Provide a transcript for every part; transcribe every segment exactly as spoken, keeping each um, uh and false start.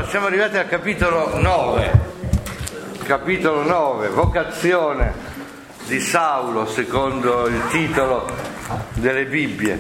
siamo arrivati al capitolo nove, capitolo nove, vocazione di Saulo secondo il titolo delle Bibbie.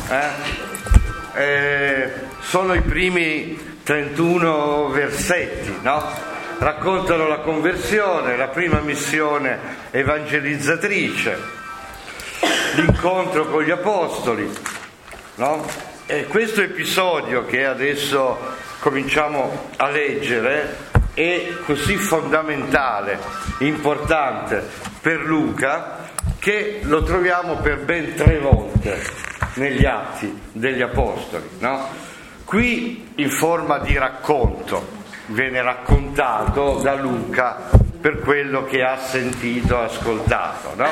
Eh? Eh, sono i primi trentuno versetti, no? Raccontano la conversione, la prima missione evangelizzatrice, l'incontro con gli apostoli, no? E questo episodio che adesso cominciamo a leggere è così fondamentale, importante per Luca, che lo troviamo per ben tre volte negli Atti degli Apostoli, no? Qui in forma di racconto, viene raccontato da Luca per quello che ha sentito, ascoltato, no?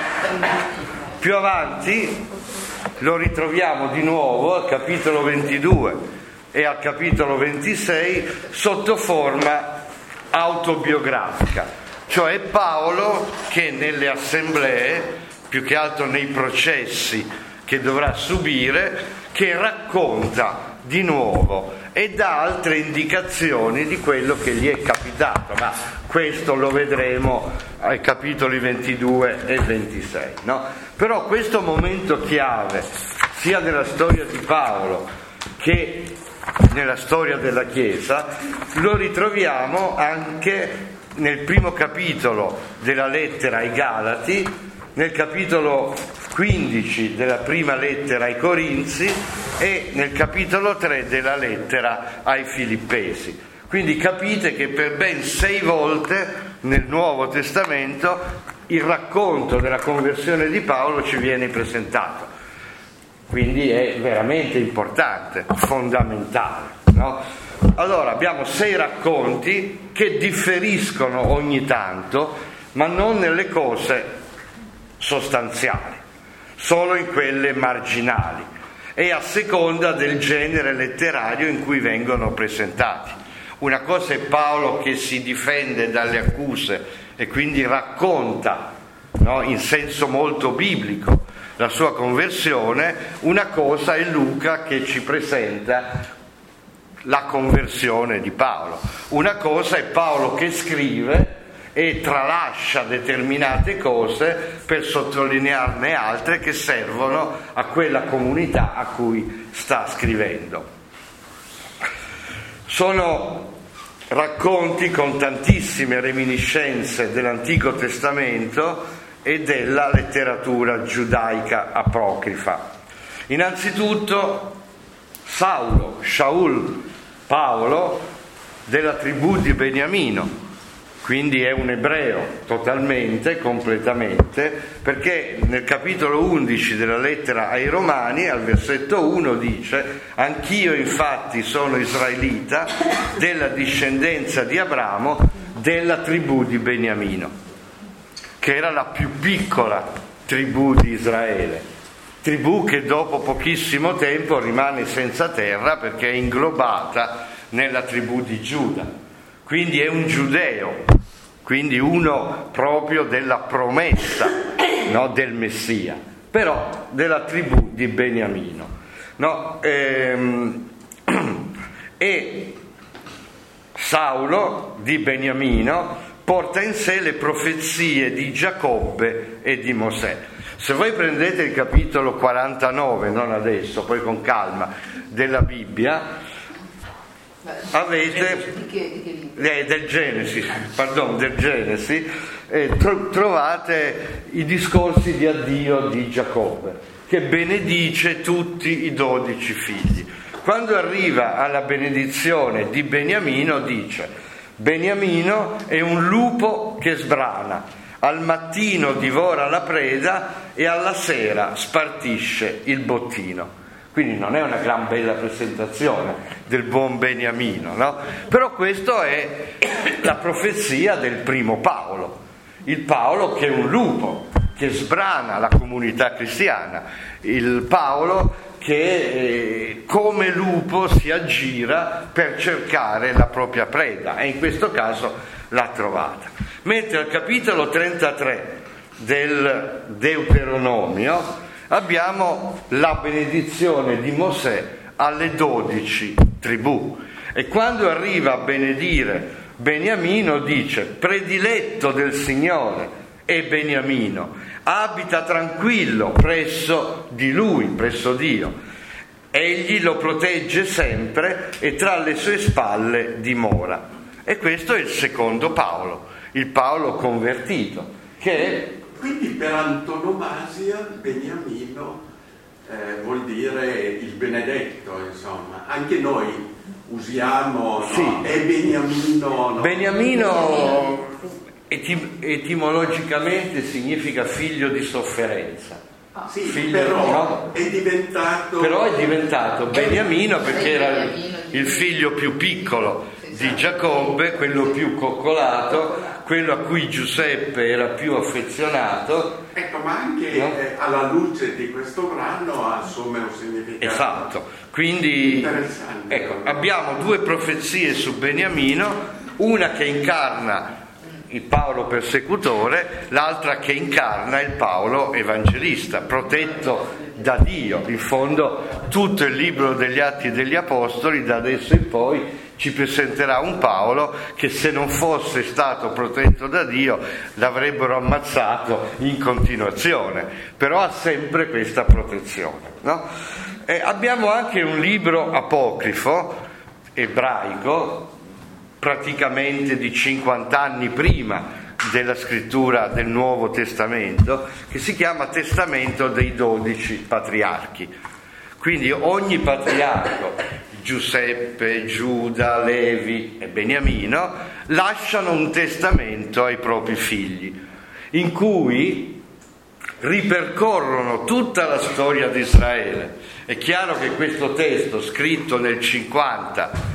Più avanti lo ritroviamo di nuovo al capitolo ventidue e al capitolo ventisei sotto forma autobiografica, cioè Paolo che nelle assemblee, più che altro nei processi che dovrà subire, che racconta di nuovo e dà altre indicazioni di quello che gli è capitato, ma questo lo vedremo ai capitoli ventidue e ventisei, no? Però questo momento chiave, sia nella storia di Paolo che nella storia della Chiesa, lo ritroviamo anche nel primo capitolo della lettera ai Galati, nel capitolo quindici della prima lettera ai Corinzi e nel capitolo tre della lettera ai Filippesi. Quindi capite che per ben sei volte nel Nuovo Testamento il racconto della conversione di Paolo ci viene presentato. Quindi è veramente importante, fondamentale, no? Allora abbiamo sei racconti che differiscono ogni tanto, ma non nelle cose sostanziali, solo in quelle marginali e a seconda del genere letterario in cui vengono presentati. Una cosa è Paolo che si difende dalle accuse e quindi racconta, no, in senso molto biblico la sua conversione. Una cosa è Luca che ci presenta la conversione di Paolo. Una cosa è Paolo che scrive e tralascia determinate cose per sottolinearne altre che servono a quella comunità a cui sta scrivendo. Sono racconti con tantissime reminiscenze dell'Antico Testamento e della letteratura giudaica apocrifa. Innanzitutto Saulo, Shaul, Paolo, della tribù di Beniamino, quindi è un ebreo totalmente, completamente, perché nel capitolo undici della lettera ai Romani, al versetto uno dice: anch'io infatti sono israelita, della discendenza di Abramo, della tribù di Beniamino, che era la più piccola tribù di Israele, tribù che dopo pochissimo tempo rimane senza terra perché è inglobata nella tribù di Giuda. Quindi è un giudeo, quindi uno proprio della promessa, no, del Messia, però della tribù di Beniamino, no? Ehm, e Saulo di Beniamino porta in sé le profezie di Giacobbe e di Mosè. Se voi prendete il capitolo quarantanove, non adesso, poi con calma, della Bibbia, avete eh, del Genesi, pardon, del Genesi, eh, tro- trovate i discorsi di addio di Giacobbe, che benedice tutti i dodici figli. Quando arriva alla benedizione di Beniamino dice: Beniamino è un lupo che sbrana, al mattino divora la preda e alla sera spartisce il bottino. Quindi non è una gran bella presentazione del buon Beniamino, no? Però questa è la profezia del primo Paolo, il Paolo che è un lupo, che sbrana la comunità cristiana, il Paolo che eh, come lupo si aggira per cercare la propria preda e in questo caso l'ha trovata. Mentre al capitolo trentatré del Deuteronomio abbiamo la benedizione di Mosè alle dodici tribù E quando arriva a benedire Beniamino dice: prediletto del Signore è Beniamino, abita tranquillo presso di lui, presso Dio. Egli lo protegge sempre e tra le sue spalle dimora. E questo è il secondo Paolo, il Paolo convertito, che è... Quindi per antonomasia Beniamino eh, vuol dire il benedetto, insomma. Anche noi usiamo, no? Sì. È Beniamino. No? Beniamino etim- etimologicamente significa figlio di sofferenza. Ah, sì, figlio, però no? è diventato... Però è diventato Beniamino perché era il figlio più piccolo di Giacobbe, quello più coccolato, quello a cui Giuseppe era più affezionato. Ecco, ma anche no? eh, alla luce di questo brano assume un significato. Esatto, quindi ecco, abbiamo due profezie su Beniamino, una che incarna il Paolo persecutore, l'altra che incarna il Paolo evangelista, protetto da Dio. In fondo tutto il libro degli Atti degli Apostoli da adesso in poi ci presenterà un Paolo che, se non fosse stato protetto da Dio, l'avrebbero ammazzato in continuazione, però ha sempre questa protezione, no? E abbiamo anche un libro apocrifo ebraico, praticamente di cinquanta anni prima della scrittura del Nuovo Testamento, che si chiama Testamento dei dodici patriarchi. Quindi ogni patriarco, Giuseppe, Giuda, Levi e Beniamino, lasciano un testamento ai propri figli, in cui ripercorrono tutta la storia di Israele. È chiaro che questo testo, scritto nel cinquanta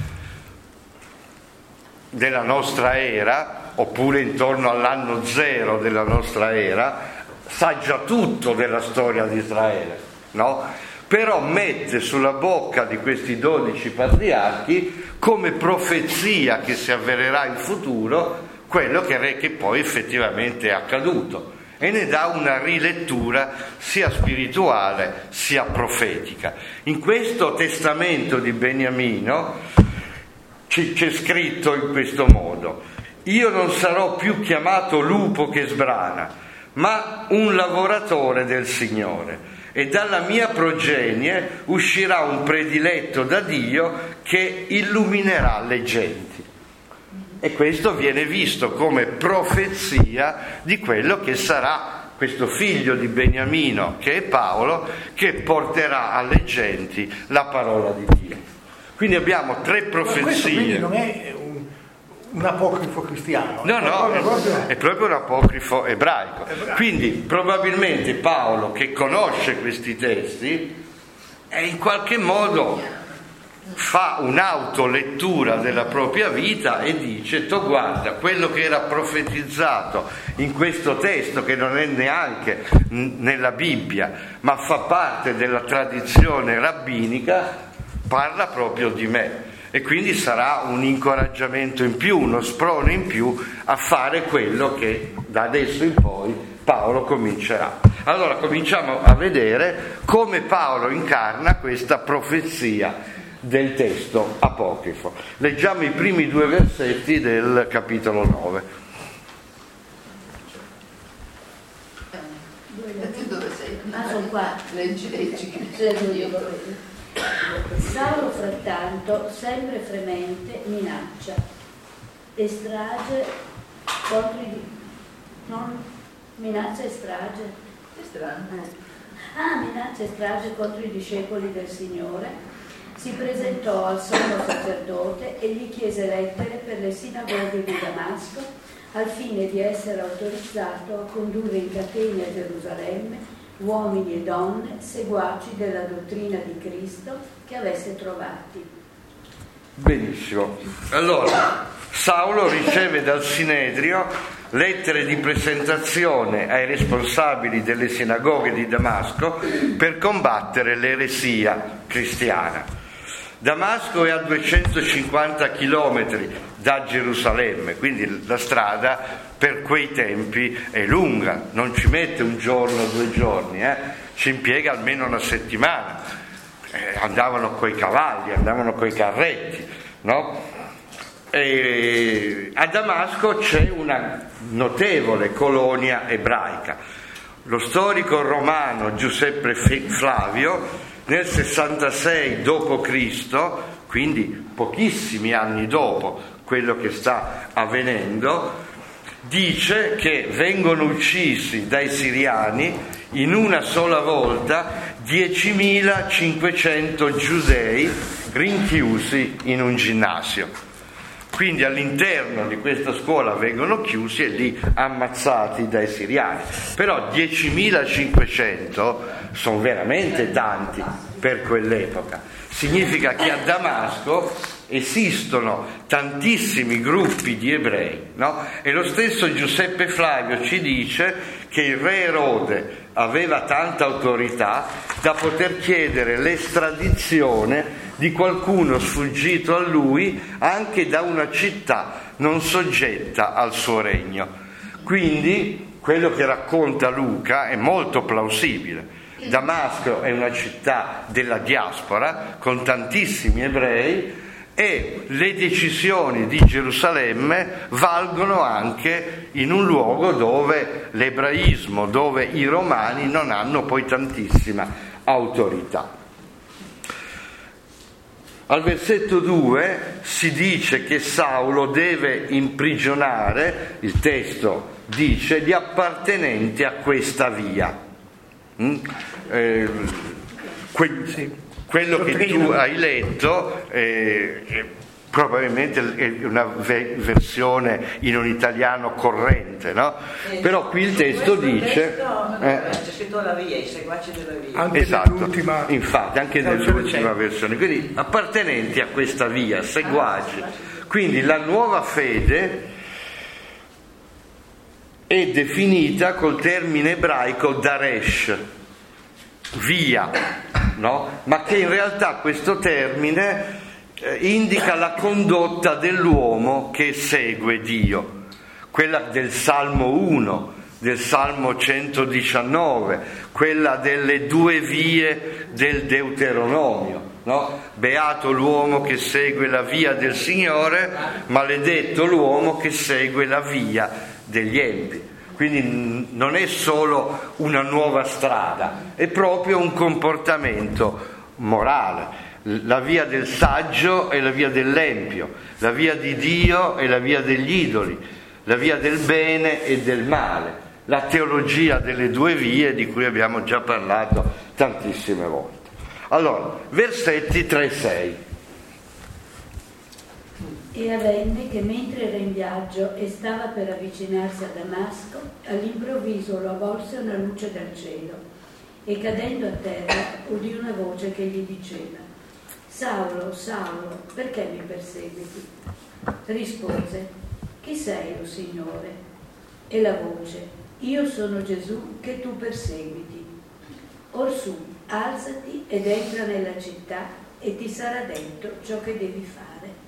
della nostra era, oppure intorno all'anno zero della nostra era, sa già tutto della storia di Israele, no? Però mette sulla bocca di questi dodici patriarchi, come profezia che si avvererà in futuro, quello che, che poi effettivamente è accaduto, e ne dà una rilettura sia spirituale sia profetica. In questo testamento di Beniamino c'è scritto in questo modo: io non sarò più chiamato lupo che sbrana, ma un lavoratore del Signore, e dalla mia progenie uscirà un prediletto da Dio che illuminerà le genti. E questo viene visto come profezia di quello che sarà questo figlio di Beniamino, che è Paolo, che porterà alle genti la parola di Dio. Quindi abbiamo tre profezie. Ma questo quindi non è un, un apocrifo cristiano? No, no, è proprio, è proprio un apocrifo ebraico. ebraico. Quindi probabilmente Paolo, che conosce questi testi, e in qualche modo fa un'autolettura della propria vita e dice: tu guarda, quello che era profetizzato in questo testo, che non è neanche nella Bibbia, ma fa parte della tradizione rabbinica, parla proprio di me, e quindi sarà un incoraggiamento in più, uno sprone in più a fare quello che da adesso in poi Paolo comincerà. Allora cominciamo a vedere come Paolo incarna questa profezia del testo apocrifo. Leggiamo i primi due versetti del capitolo nove. Dove sei? Ah, sono qua. Leggi, leggi. Saulo frattanto, sempre fremente, minaccia e strage contro i... non minaccia e strage? Che strano. Eh. Ah, minaccia e strage contro i discepoli del Signore. Si presentò al sommo sacerdote e gli chiese lettere per le sinagoghe di Damasco, al fine di essere autorizzato a condurre in catene a Gerusalemme uomini e donne seguaci della dottrina di Cristo che avesse trovati. Benissimo. Allora, Saulo riceve dal Sinedrio lettere di presentazione ai responsabili delle sinagoghe di Damasco per combattere l'eresia cristiana. Damasco è a duecentocinquanta chilometri da Gerusalemme, quindi la strada per quei tempi è lunga, non ci mette un giorno o due giorni, eh? Ci impiega almeno una settimana. Eh, andavano coi cavalli, andavano coi carretti, no? E a Damasco c'è una notevole colonia ebraica. Lo storico romano Giuseppe Flavio nel sessantasei dopo Cristo, quindi pochissimi anni dopo quello che sta avvenendo, dice che vengono uccisi dai siriani in una sola volta diecimilacinquecento giudei rinchiusi in un ginnasio. Quindi all'interno di questa scuola vengono chiusi e lì ammazzati dai siriani. Però diecimilacinquecento sono veramente tanti per quell'epoca. Significa che a Damasco esistono tantissimi gruppi di ebrei, no? E lo stesso Giuseppe Flavio ci dice che il re Erode aveva tanta autorità da poter chiedere l'estradizione di qualcuno sfuggito a lui anche da una città non soggetta al suo regno. Quindi quello che racconta Luca è molto plausibile. Damasco è una città della diaspora con tantissimi ebrei e le decisioni di Gerusalemme valgono anche in un luogo dove l'ebraismo, dove i romani non hanno poi tantissima autorità. Al versetto due si dice che Saulo deve imprigionare, il testo dice, gli appartenenti a questa via. Mm? Eh, que- sì. Quello che tu hai letto eh, è probabilmente è una ve- versione in un italiano corrente, no? Eh, Però qui il testo dice testo, eh, c'è scritto la via, i seguaci della via. Anche esatto, nell'ultima, infatti anche nell'ultima versione, quindi appartenenti a questa via, seguaci. Quindi la nuova fede è definita col termine ebraico daresh, via, no? Ma che in realtà questo termine eh, indica la condotta dell'uomo che segue Dio, quella del Salmo uno, del Salmo centodiciannove, quella delle due vie del Deuteronomio, no? Beato l'uomo che segue la via del Signore, maledetto l'uomo che segue la via degli empi. Quindi non è solo una nuova strada, è proprio un comportamento morale. La via del saggio è la via dell'empio, la via di Dio è la via degli idoli, la via del bene e del male, la teologia delle due vie di cui abbiamo già parlato tantissime volte. Allora, versetti tre e sei. E avvenne che mentre era in viaggio e stava per avvicinarsi a Damasco, all'improvviso lo avvolse una luce dal cielo e cadendo a terra udì una voce che gli diceva: Saulo, Saulo, perché mi perseguiti? Rispose: chi sei, o Signore? E la voce: io sono Gesù che tu perseguiti. Orsù, alzati ed entra nella città e ti sarà detto ciò che devi fare.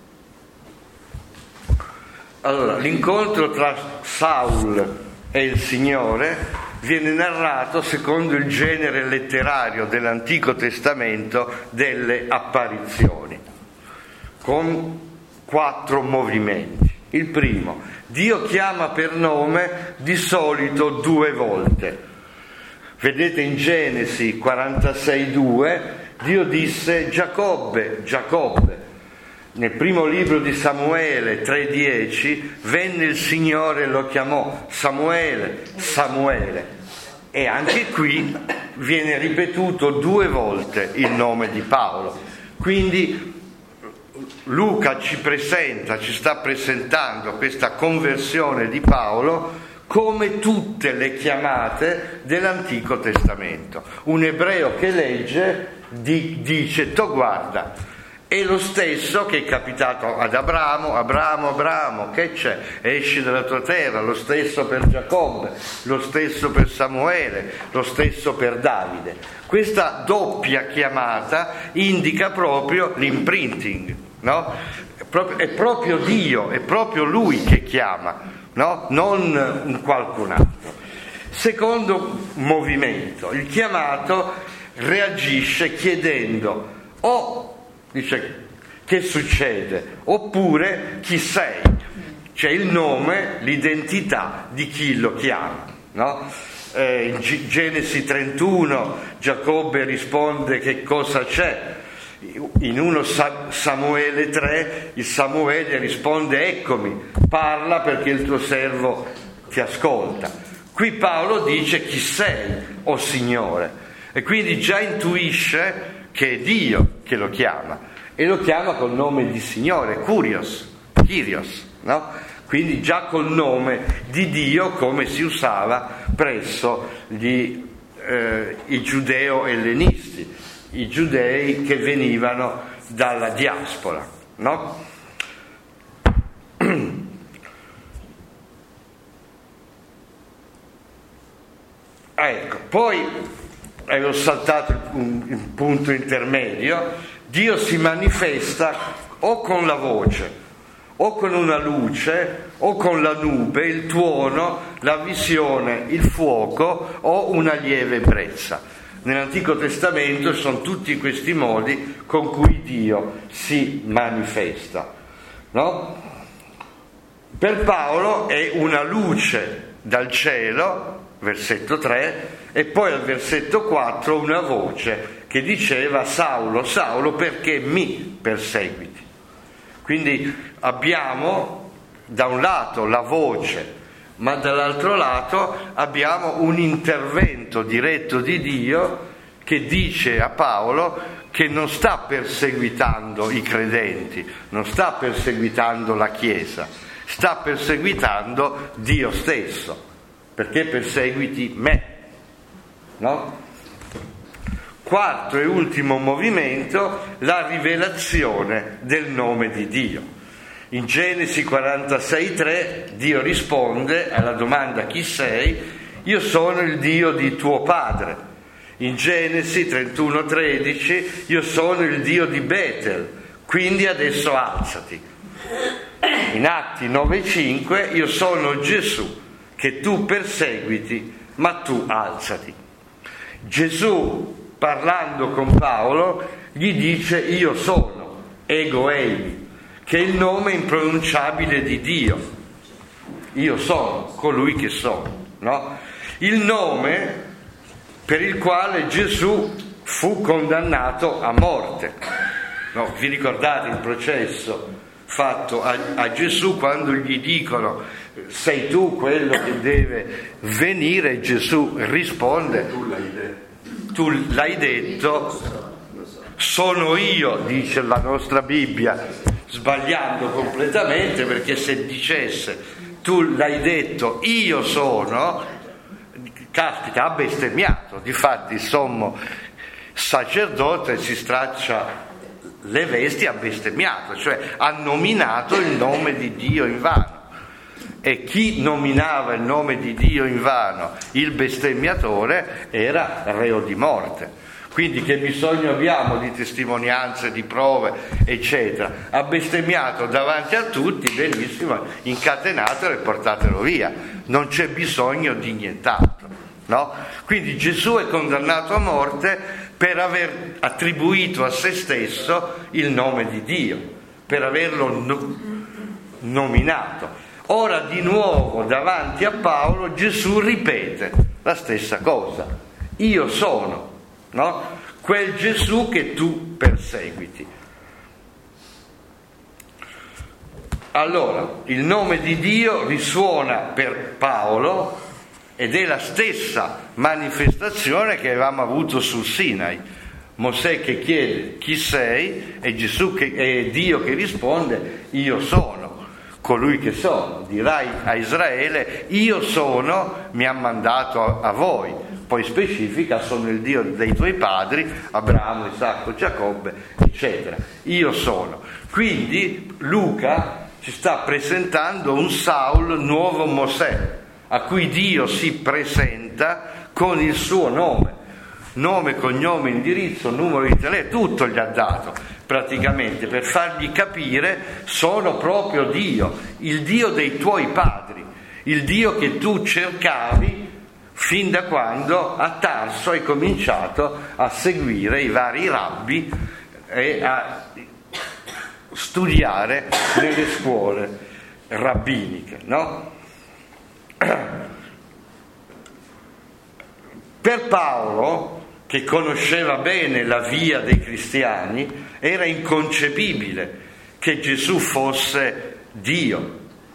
Allora, l'incontro tra Saul e il Signore viene narrato secondo il genere letterario dell'Antico Testamento delle apparizioni, con quattro movimenti. Il primo: Dio chiama per nome di solito due volte. Vedete in Genesi quarantasei due, Dio disse Giacobbe, Giacobbe. Nel primo libro di Samuele tre dieci, venne il Signore e lo chiamò Samuele, Samuele. E anche qui viene ripetuto due volte il nome di Paolo. Quindi Luca ci presenta, ci sta presentando questa conversione di Paolo come tutte le chiamate dell'Antico Testamento. Un ebreo che legge di, dice: to guarda. È lo stesso che è capitato ad Abramo, Abramo, Abramo, che c'è? Esci dalla tua terra, lo stesso per Giacobbe, lo stesso per Samuele, lo stesso per Davide. Questa doppia chiamata indica proprio l'imprinting, no? È proprio Dio, è proprio Lui che chiama, no? Non un qualcun altro. Secondo movimento, il chiamato reagisce chiedendo o Dice: che succede? Oppure chi sei? C'è il nome, l'identità di chi lo chiama, no? Eh, in G- Genesi trentuno Giacobbe risponde che cosa c'è. In uno Sa- Samuele tre il Samuele risponde: eccomi, parla perché il tuo servo ti ascolta. Qui Paolo dice: chi sei, o Signore? E quindi già intuisce che è Dio che lo chiama, e lo chiama col nome di Signore, Kyrios, Kyrios, no? Quindi già col nome di Dio, come si usava presso gli, eh, i giudeo-ellenisti, i giudei che venivano dalla diaspora, no? Ecco, poi avevo saltato un, un punto intermedio. Dio si manifesta o con la voce, o con una luce, o con la nube, il tuono, la visione, il fuoco o una lieve ebbrezza. Nell'Antico Testamento sono tutti questi modi con cui Dio si manifesta, no? Per Paolo è una luce dal cielo, versetto tre, e poi al versetto quattro una voce che diceva: Saulo, Saulo, perché mi perseguiti? Quindi abbiamo da un lato la voce, ma dall'altro lato abbiamo un intervento diretto di Dio che dice a Paolo che non sta perseguitando i credenti, non sta perseguitando la Chiesa, sta perseguitando Dio stesso, perché perseguiti me, no? Quarto e ultimo movimento, la rivelazione del nome di Dio. In Genesi quarantasei tre Dio risponde alla domanda: chi sei? Io sono il Dio di tuo padre. In Genesi trentuno tredici io sono il Dio di Betel, quindi adesso alzati. In Atti nove cinque io sono Gesù che tu perseguiti, ma tu alzati. Gesù, parlando con Paolo, gli dice: io sono, ego eimi, che è il nome impronunciabile di Dio. Io sono colui che sono, no? Il nome per il quale Gesù fu condannato a morte, no? Vi ricordate il processo fatto a, a Gesù quando gli dicono: sei tu quello che deve venire? Gesù risponde: tu l'hai detto. Tu l'hai detto, sono io, dice la nostra Bibbia, sbagliando completamente, perché se dicesse tu l'hai detto, io sono, caspita, ha bestemmiato. Difatti il sommo sacerdote si straccia le vesti, ha bestemmiato, cioè ha nominato il nome di Dio in vano. E chi nominava il nome di Dio in vano, il bestemmiatore, era reo di morte. Quindi che bisogno abbiamo di testimonianze, di prove, eccetera? Ha bestemmiato davanti a tutti, benissimo, incatenatelo e portatelo via. Non c'è bisogno di nient'altro, no? Quindi Gesù è condannato a morte per aver attribuito a se stesso il nome di Dio, per averlo no- nominato. Ora di nuovo davanti a Paolo Gesù ripete la stessa cosa: io sono, no? Quel Gesù che tu perseguiti. Allora il nome di Dio risuona per Paolo ed è la stessa manifestazione che avevamo avuto sul Sinai. Mosè che chiede chi sei e Gesù che è Dio che risponde: io sono colui che sono. Dirai a Israele: io sono, mi ha mandato a, a voi. Poi specifica: sono il Dio dei tuoi padri, Abramo, Isacco, Giacobbe, eccetera. Io sono. Quindi Luca ci sta presentando un Saul nuovo Mosè, a cui Dio si presenta con il suo nome, nome, cognome, indirizzo, numero di telefono, tutto gli ha dato praticamente, per fargli capire: sono proprio Dio, il Dio dei tuoi padri, il Dio che tu cercavi fin da quando a Tarso hai cominciato a seguire i vari rabbi e a studiare nelle scuole rabbiniche, no? Per Paolo, che conosceva bene la via dei cristiani, era inconcepibile che Gesù fosse Dio,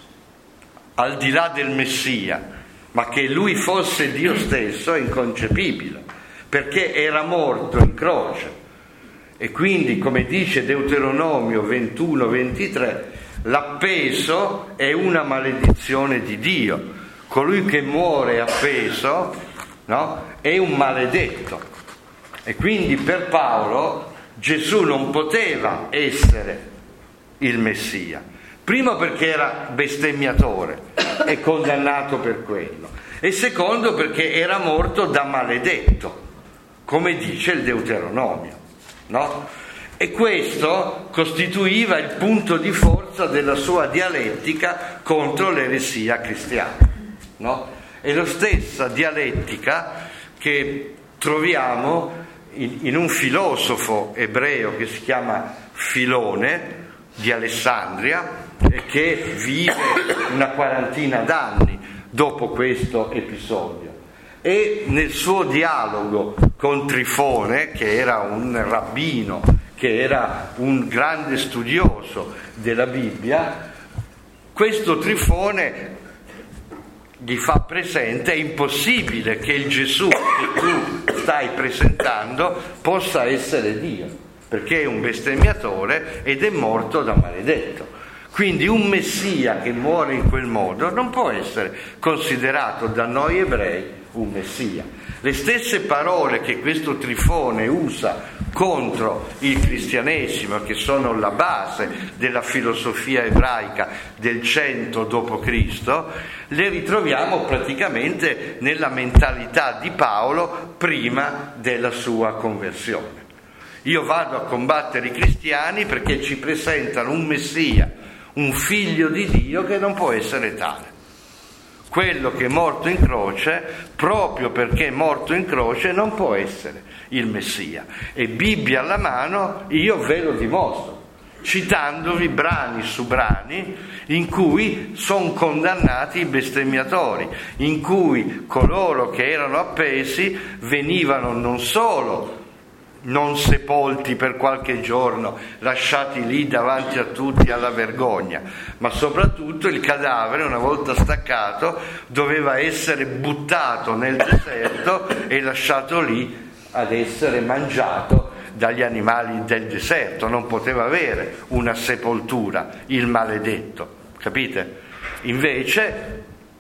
al di là del Messia, ma che lui fosse Dio stesso è inconcepibile, perché era morto in croce. E quindi, come dice Deuteronomio ventuno ventitré, l'appeso è una maledizione di Dio. Colui che muore appeso, no, è un maledetto. E quindi per Paolo Gesù non poteva essere il Messia. Primo perché era bestemmiatore e condannato per quello. E secondo perché era morto da maledetto, come dice il Deuteronomio, no? E questo costituiva il punto di forza della sua dialettica contro l'eresia cristiana, no? È la stessa dialettica che troviamo in, in un filosofo ebreo che si chiama Filone di Alessandria e che vive una quarantina d'anni dopo questo episodio. E nel suo dialogo con Trifone, che era un rabbino, che era un grande studioso della Bibbia, questo Trifone gli fa presente: è impossibile che il Gesù che tu stai presentando possa essere Dio, perché è un bestemmiatore ed è morto da maledetto. Quindi un Messia che muore in quel modo non può essere considerato da noi ebrei un Messia. Le stesse parole che questo Trifone usa contro il cristianesimo, che sono la base della filosofia ebraica del cento dopo Cristo, le ritroviamo praticamente nella mentalità di Paolo prima della sua conversione. Io vado a combattere i cristiani perché ci presentano un Messia, un figlio di Dio che non può essere tale. Quello che è morto in croce, proprio perché è morto in croce, non può essere il Messia. E Bibbia alla mano io ve lo dimostro, citandovi brani su brani in cui sono condannati i bestemmiatori, in cui coloro che erano appesi venivano non solo non sepolti per qualche giorno, lasciati lì davanti a tutti alla vergogna, ma soprattutto il cadavere, una volta staccato, doveva essere buttato nel deserto e lasciato lì ad essere mangiato dagli animali del deserto. Non poteva avere una sepoltura il maledetto, capite? Invece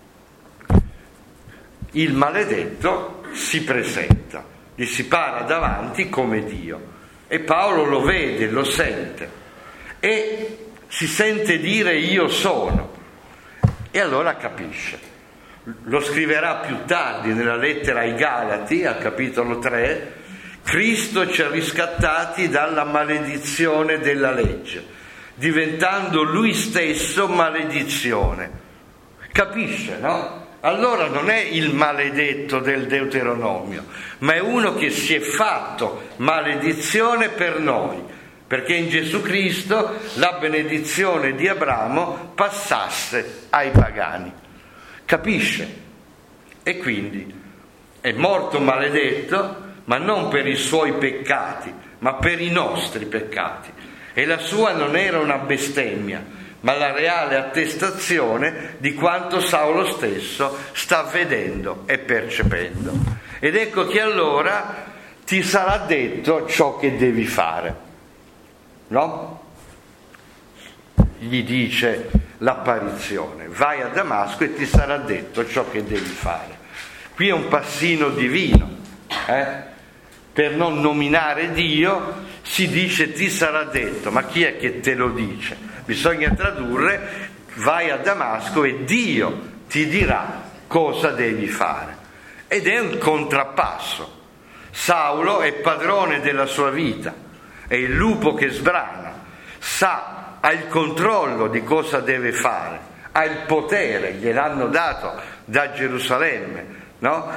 il maledetto si presenta, gli si para davanti come Dio, e Paolo lo vede, lo sente e si sente dire io sono, e allora capisce. Lo scriverà più tardi nella lettera ai Galati, al capitolo tre: Cristo ci ha riscattati dalla maledizione della legge, diventando lui stesso maledizione. Capisce, no? Allora non è il maledetto del Deuteronomio, ma è uno che si è fatto maledizione per noi, perché in Gesù Cristo la benedizione di Abramo passasse ai pagani. Capisce? E quindi è morto maledetto, ma non per i suoi peccati, ma per i nostri peccati. E la sua non era una bestemmia, ma la reale attestazione di quanto Saulo stesso sta vedendo e percependo. Ed ecco che allora ti sarà detto ciò che devi fare, no? Gli dice l'apparizione: vai a Damasco e ti sarà detto ciò che devi fare. Qui è un passino divino, eh? Per non nominare Dio si dice ti sarà detto, ma chi è che te lo dice? Bisogna tradurre: vai a Damasco e Dio ti dirà cosa devi fare. Ed è un contrappasso. Saulo è padrone della sua vita, è il lupo che sbrana, sa, ha il controllo di cosa deve fare, ha il potere, gliel'hanno dato da Gerusalemme, no?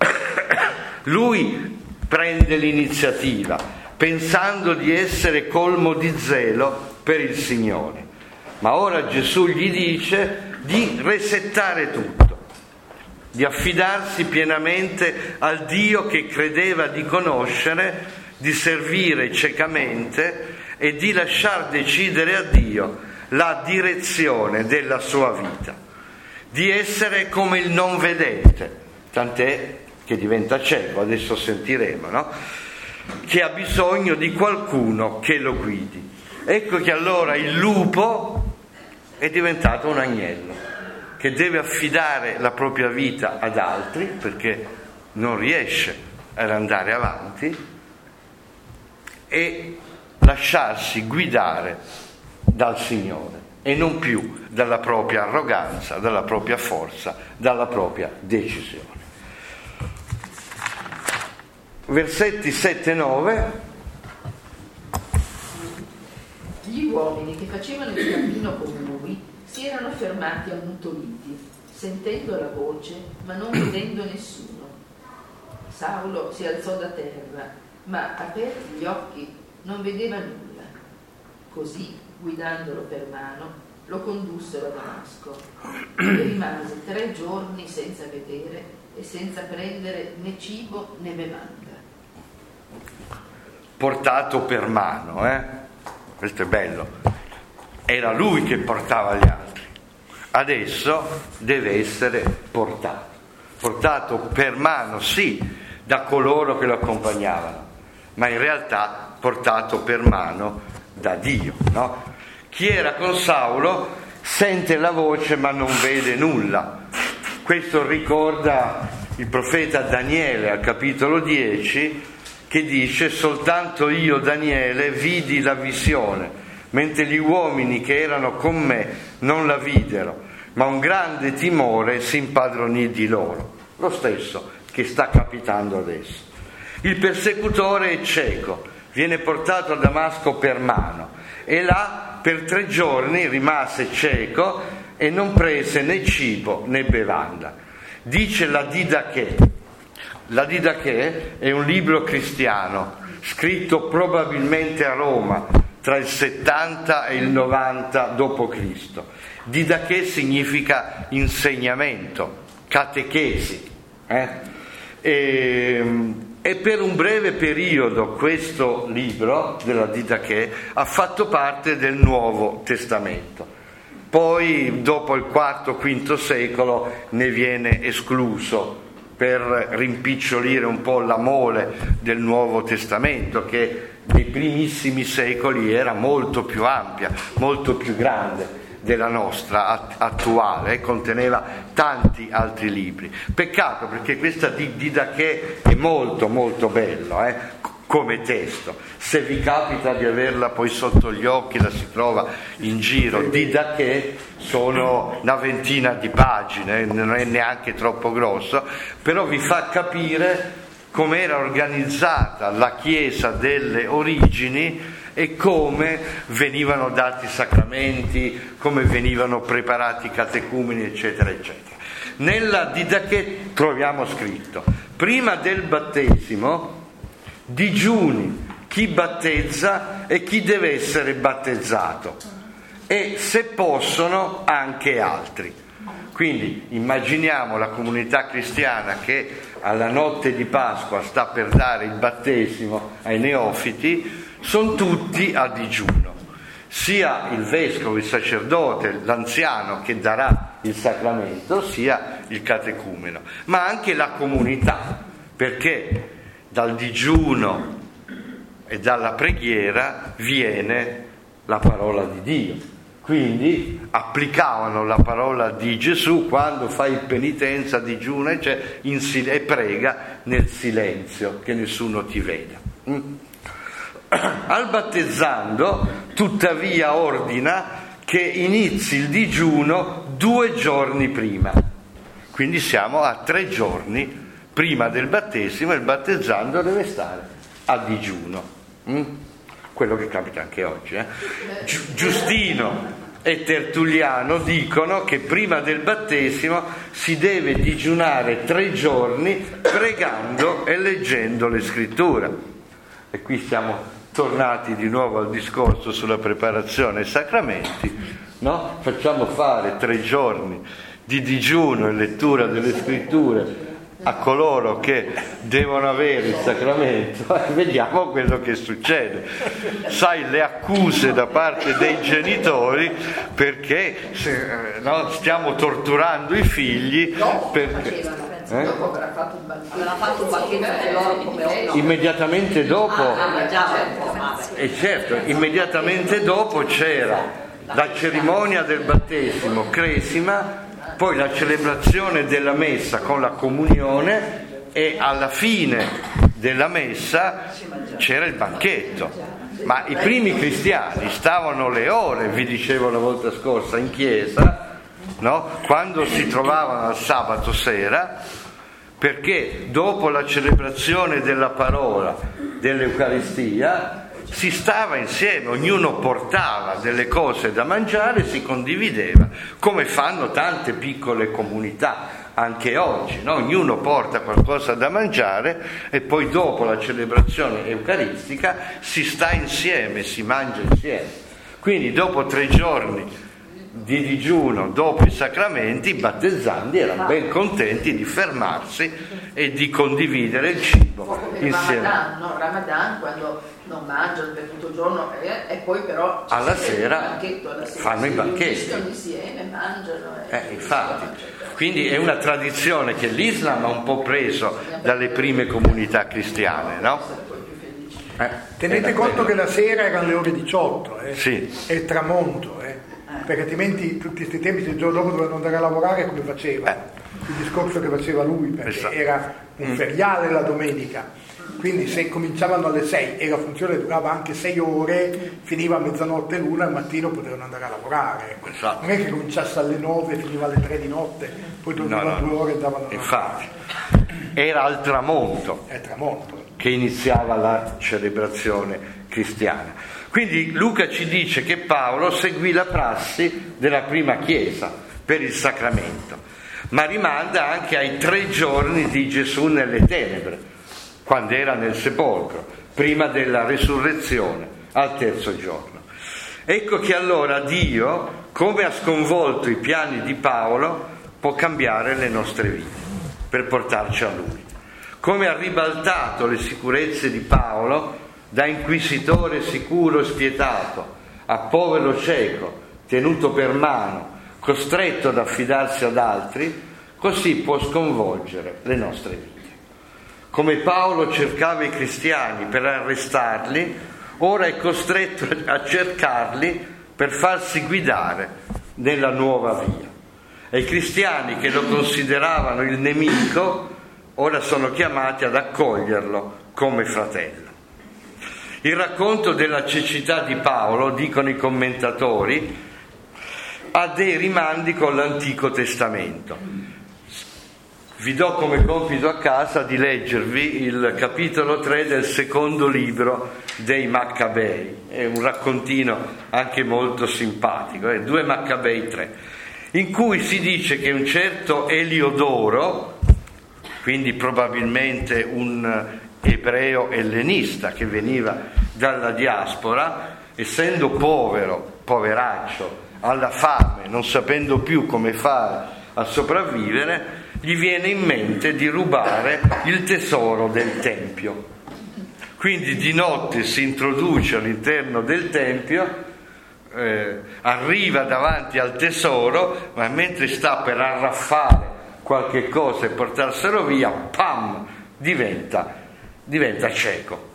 Lui prende l'iniziativa, pensando di essere colmo di zelo per il Signore. Ma ora Gesù gli dice di resettare tutto, di affidarsi pienamente al Dio che credeva di conoscere, di servire ciecamente e di lasciar decidere a Dio la direzione della sua vita, di essere come il non vedente, tant'è che diventa cieco, adesso sentiremo, no? Che ha bisogno di qualcuno che lo guidi. Ecco che allora il lupo è diventato un agnello che deve affidare la propria vita ad altri perché non riesce ad andare avanti e lasciarsi guidare dal Signore e non più dalla propria arroganza, dalla propria forza, dalla propria decisione. Versetti sette e nove. Gli uomini che facevano il cammino con lui si erano fermati ammutoliti, sentendo la voce ma non vedendo nessuno. Saulo si alzò da terra, ma aperti gli occhi non vedeva nulla. Così, guidandolo per mano, lo condussero a Damasco e rimase tre giorni senza vedere e senza prendere né cibo né bevanda. Portato per mano, eh? Questo è bello. Era lui che portava gli altri. Adesso deve essere portato. Portato per mano, sì, da coloro che lo accompagnavano, ma in realtà portato per mano da Dio, no? Chi era con Saulo sente la voce ma non vede nulla. Questo ricorda il profeta Daniele al capitolo dieci, che dice: soltanto io, Daniele, vidi la visione, mentre gli uomini che erano con me non la videro, ma un grande timore si impadronì di loro. Lo stesso che sta capitando adesso. Il persecutore è cieco, viene portato a Damasco per mano e là per tre giorni rimase cieco e non prese né cibo né bevanda. Dice la Didache. La Didache è un libro cristiano scritto probabilmente a Roma tra il settanta e il novanta dopo Cristo. Didache significa insegnamento, catechesi. Eh? E, e per un breve periodo questo libro della Didache ha fatto parte del Nuovo Testamento. Poi dopo il quarto quinto secolo ne viene escluso per rimpicciolire un po' la mole del Nuovo Testamento, che nei primissimi secoli era molto più ampia, molto più grande della nostra attuale, e conteneva tanti altri libri. Peccato, perché questa Didache è molto molto bello, eh, come testo. Se vi capita di averla poi sotto gli occhi, la si trova in giro. Didache sono una ventina di pagine, non è neanche troppo grosso, però vi fa capire come era organizzata la Chiesa delle origini e come venivano dati i sacramenti, come venivano preparati i catecumeni, eccetera, eccetera. Nella Didache troviamo scritto: prima del battesimo digiuni chi battezza e chi deve essere battezzato, e se possono anche altri. Quindi immaginiamo la comunità cristiana che alla notte di Pasqua sta per dare il battesimo ai neofiti. Sono tutti a digiuno, sia il vescovo, il sacerdote, l'anziano che darà il sacramento, sia il catecumeno, ma anche la comunità, perché dal digiuno e dalla preghiera viene la parola di Dio. Quindi applicavano la parola di Gesù: quando fai penitenza, digiuna cioè in sil- e prega nel silenzio, che nessuno ti veda. Mm? Al battezzando, tuttavia, ordina che inizi il digiuno due giorni prima. Quindi siamo a tre giorni prima del battesimo, e il battezzando deve stare a digiuno. Mm? Quello che capita anche oggi. Eh? Gi- Giustino e Tertulliano dicono che prima del battesimo si deve digiunare tre giorni pregando e leggendo le scritture. E qui stiamo tornati di nuovo al discorso sulla preparazione ai sacramenti, no? Facciamo fare tre giorni di digiuno e lettura delle scritture a coloro che devono avere il sacramento e vediamo quello che succede. Sai, le accuse da parte dei genitori perché no, stiamo torturando i figli perché, eh? Dopo avrà fatto un banchetto. Aveva fatto un banchetto anche loro come immediatamente dopo ah, già, e certo, immediatamente dopo c'era la cerimonia del battesimo, cresima, poi la celebrazione della messa con la comunione e alla fine della messa c'era il banchetto. Ma i primi cristiani stavano le ore, vi dicevo la volta scorsa, in chiesa, no? Quando si trovavano al sabato sera, perché dopo la celebrazione della parola, dell'Eucaristia, si stava insieme, ognuno portava delle cose da mangiare, si condivideva, come fanno tante piccole comunità anche oggi, no? Ognuno porta qualcosa da mangiare e poi dopo la celebrazione eucaristica si sta insieme, si mangia insieme. Quindi dopo tre giorni di digiuno, dopo i sacramenti, i battezzandi erano ben contenti di fermarsi e di condividere il cibo insieme. Ramadan, no? Ramadan, quando non mangiano per tutto il giorno eh, e poi però alla sera, banchetto, alla sera fanno i banchetti insieme, mangiano eh, eh, infatti, quindi è una tradizione che l'Islam ha un po' preso dalle prime comunità cristiane, no? Eh, tenete conto che la sera erano le ore diciotto eh? Sì. È il tramonto eh? Perché altrimenti tutti questi tempi il giorno dopo dovevano andare a lavorare come faceva eh. il discorso che faceva lui, perché esatto. Era un mm. feriale la domenica. Quindi se cominciavano alle sei e la funzione durava anche sei ore, finiva a mezzanotte l'una, al mattino potevano andare a lavorare. Esatto. Non è che cominciasse alle nove e finiva alle tre di notte, poi dormivano no, no, due ore e andavano a infatti, era al tramonto, È tramonto che iniziava la celebrazione cristiana. Quindi Luca ci dice che Paolo seguì la prassi della prima chiesa per il sacramento, ma rimanda anche ai tre giorni di Gesù nelle tenebre, quando era nel sepolcro, prima della resurrezione, al terzo giorno. Ecco che allora Dio, come ha sconvolto i piani di Paolo, può cambiare le nostre vite per portarci a Lui. Come ha ribaltato le sicurezze di Paolo da inquisitore sicuro e spietato a povero cieco, tenuto per mano, costretto ad affidarsi ad altri, così può sconvolgere le nostre vite. Come Paolo cercava i cristiani per arrestarli, ora è costretto a cercarli per farsi guidare nella nuova via. E i cristiani che lo consideravano il nemico, ora sono chiamati ad accoglierlo come fratello. Il racconto della cecità di Paolo, dicono i commentatori, ha dei rimandi con l'Antico Testamento. Vi do come compito a casa di leggervi il capitolo tre del secondo libro dei Maccabei. È un raccontino anche molto simpatico, è due Maccabei tre, in cui si dice che un certo Eliodoro, quindi probabilmente un ebreo ellenista che veniva dalla diaspora, essendo povero, poveraccio, alla fame, non sapendo più come fare a sopravvivere, gli viene in mente di rubare il tesoro del Tempio. Quindi di notte si introduce all'interno del Tempio, eh, arriva davanti al tesoro, ma mentre sta per arraffare qualche cosa e portarselo via, pam, diventa, diventa cieco.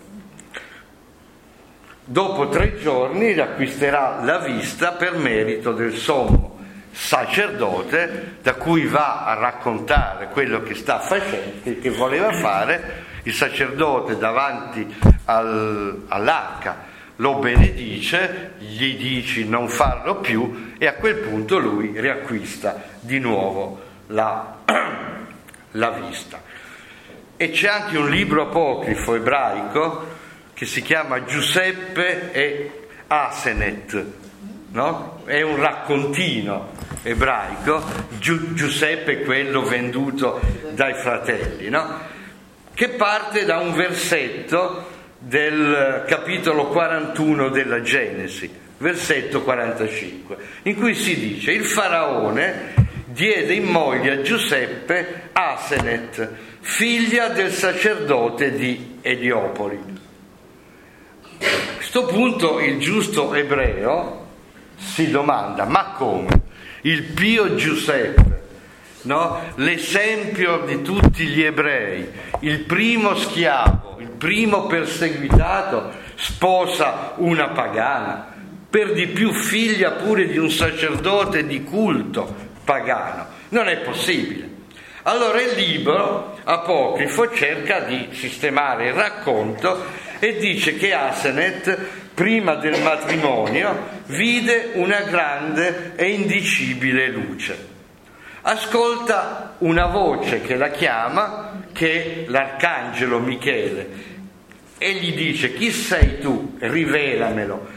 Dopo tre giorni acquisterà la vista per merito del sommo sacerdote, da cui va a raccontare quello che sta facendo, che voleva fare. Il sacerdote davanti al, all'arca lo benedice, gli dice non farlo più, e a quel punto lui riacquista di nuovo la, la vista. E c'è anche un libro apocrifo ebraico che si chiama Giuseppe e Asenet, no? È un raccontino ebraico, Giu- Giuseppe quello venduto dai fratelli, no? Che parte da un versetto del capitolo quarantuno della Genesi, versetto quarantacinque, in cui si dice: il faraone diede in moglie a Giuseppe Asenet, figlia del sacerdote di Eliopoli. A questo punto il giusto ebreo si domanda: ma come? Il pio Giuseppe, no? L'esempio di tutti gli ebrei, il primo schiavo, il primo perseguitato, sposa una pagana, per di più figlia pure di un sacerdote di culto pagano. Non è possibile. Allora il libro apocrifo cerca di sistemare il racconto e dice che Asenet, prima del matrimonio, vide una grande e indicibile luce. Ascolta una voce che la chiama, che è l'arcangelo Michele, e gli dice: chi sei tu? Rivelamelo.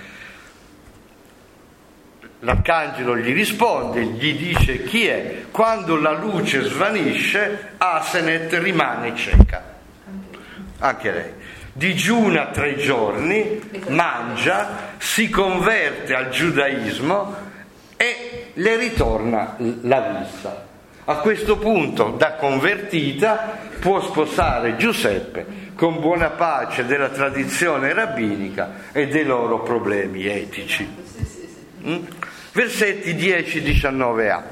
L'arcangelo gli risponde, gli dice chi è. Quando la luce svanisce, Asenet rimane cieca, anche lei. Digiuna tre giorni, mangia, si converte al giudaismo e le ritorna la vista. A questo punto, da convertita, può sposare Giuseppe con buona pace della tradizione rabbinica e dei loro problemi etici. Mm? Versetti dieci diciannove a.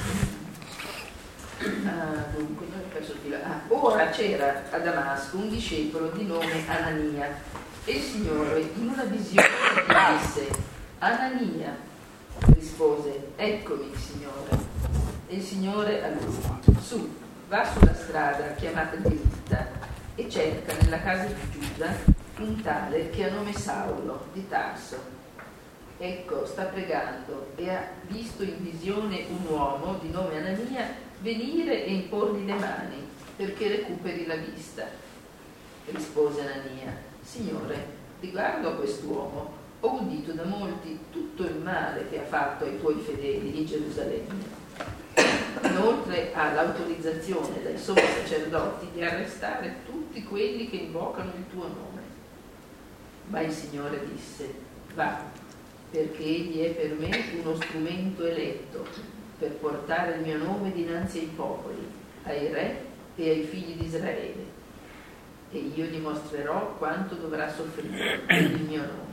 Ah, dunque, ah, ora c'era a Damasco un discepolo di nome Anania, e il Signore in una visione gli disse: Anania. Rispose: eccomi, Signore. E il Signore a lui: su, va sulla strada chiamata Diritta e cerca nella casa di Giuda un tale che ha nome Saulo di Tarso. Ecco, sta pregando e ha visto in visione un uomo di nome Anania venire e imporgli le mani perché recuperi la vista. Rispose Anania: Signore, riguardo a quest'uomo ho udito da molti tutto il male che ha fatto ai tuoi fedeli di Gerusalemme. Inoltre ha l'autorizzazione dai sommi sacerdoti di arrestare tutti quelli che invocano il tuo nome. Ma il Signore disse: va, perché egli è per me uno strumento eletto per portare il mio nome dinanzi ai popoli, ai re e ai figli di Israele, e io gli mostrerò quanto dovrà soffrire per il mio nome.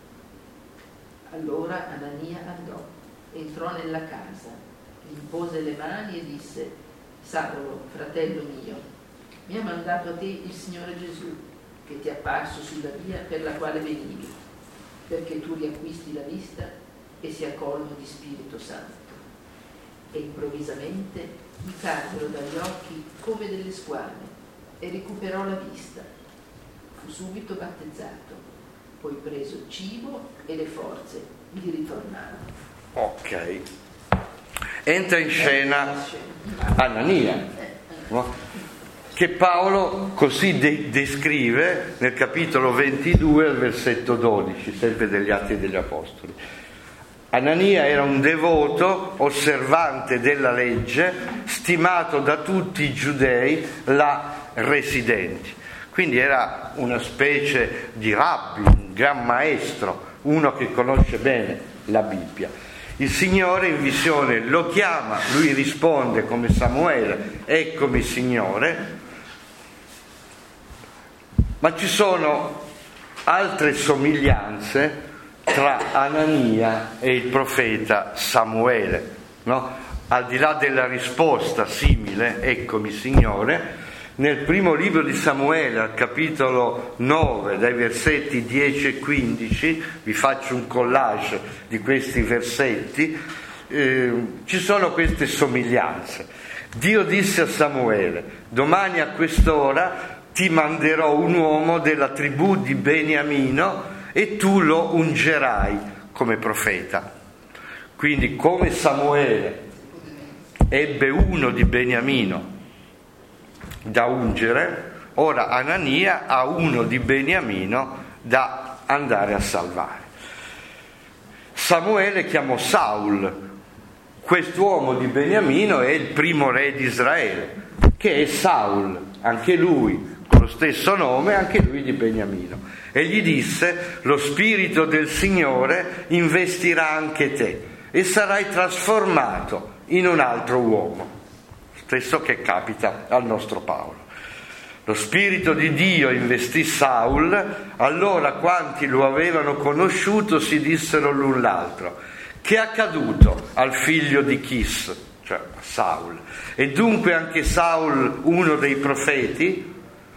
Allora Anania andò, entrò nella casa, gli impose le mani e disse: Saulo, fratello mio, mi ha mandato a te il Signore Gesù, che ti è apparso sulla via per la quale venivi, perché tu riacquisti la vista e sia colmo di Spirito Santo. E improvvisamente gli cadero dagli occhi come delle squame e recuperò la vista. Fu subito battezzato, poi preso cibo e le forze gli ritornarono. Ok. Entra in scena Anania, no? Che Paolo così de- descrive nel capitolo ventidue al versetto dodici, sempre degli Atti degli Apostoli. Anania era un devoto, osservante della legge, stimato da tutti i giudei là residenti. Quindi era una specie di rabbi, un gran maestro, uno che conosce bene la Bibbia. Il Signore in visione lo chiama, lui risponde come Samuele: eccomi, Signore. Ma ci sono altre somiglianze tra Anania e il profeta Samuele, no? Al di là della risposta simile, eccomi, Signore, nel primo libro di Samuele, al capitolo nove, dai versetti dieci e quindici, vi faccio un collage di questi versetti, eh, ci sono queste somiglianze. Dio disse a Samuele: domani a quest'ora ti manderò un uomo della tribù di Beniamino e tu lo ungerai come profeta. Quindi, come Samuele ebbe uno di Beniamino da ungere, ora Anania ha uno di Beniamino da andare a salvare. Samuele chiamò Saul, quest'uomo di Beniamino è il primo re di Israele, che è Saul, anche lui con lo lo stesso nome, anche lui di Beniamino, e gli disse: lo spirito del Signore investirà anche te e sarai trasformato in un altro uomo. Stesso che capita al nostro Paolo. Lo Spirito di Dio investì Saul, allora quanti lo avevano conosciuto si dissero l'un l'altro: che è accaduto al figlio di Chis, cioè Saul? E dunque anche Saul, uno dei profeti,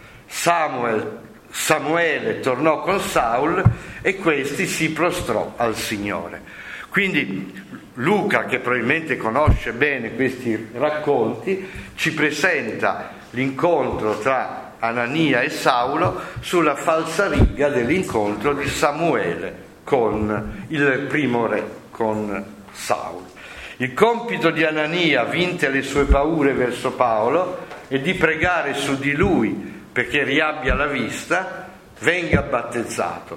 Samuel, Samuele tornò con Saul e questi si prostrò al Signore. Quindi Luca, che probabilmente conosce bene questi racconti, ci presenta l'incontro tra Anania e Saulo sulla falsariga dell'incontro di Samuele con il primo re, con Saulo. Il compito di Anania, vinte le sue paure verso Paolo, è di pregare su di lui perché riabbia la vista, venga battezzato.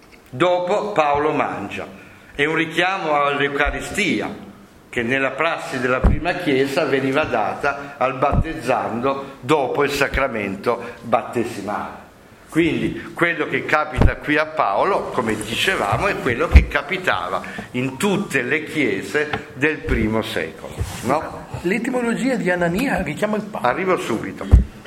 Dopo Paolo mangia. È un richiamo all'Eucaristia che nella prassi della prima Chiesa veniva data al battezzando dopo il sacramento battesimale. Quindi quello che capita qui a Paolo, come dicevamo, è quello che capitava in tutte le chiese del primo secolo, no? L'etimologia di Anania richiama il Papa. Arrivo subito,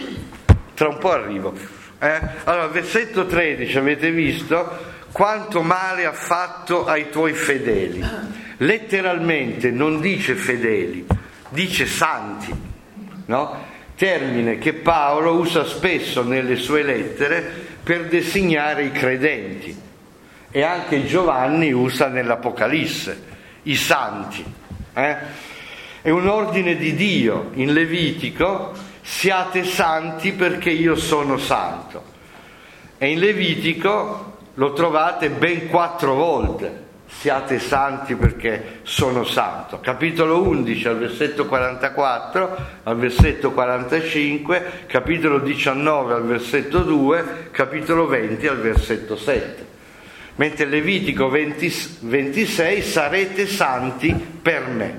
tra un po' arrivo. Eh? Allora, versetto tredici, avete visto quanto male ha fatto ai tuoi fedeli. Letteralmente non dice fedeli, dice santi, no? Termine che Paolo usa spesso nelle sue lettere per designare i credenti, e anche Giovanni usa nell'Apocalisse i santi. Eh? È un ordine di Dio in Levitico: siate santi perché io sono santo. E in Levitico lo trovate ben quattro volte: siate santi perché sono santo. Capitolo undici al versetto quarantaquattro, al versetto quarantacinque, capitolo diciannove al versetto due, capitolo venti al versetto sette. Mentre Levitico venti, ventisei, sarete santi per me.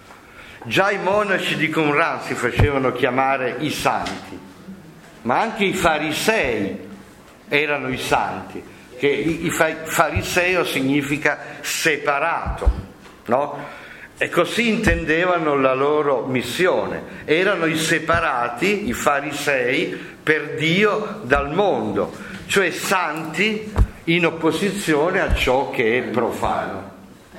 Già i monaci di Qumran si facevano chiamare i santi, ma anche i farisei erano i santi, che il fariseo significa separato, no? E così intendevano la loro missione. Erano i separati, i farisei, per Dio dal mondo, cioè santi in opposizione a ciò che è profano.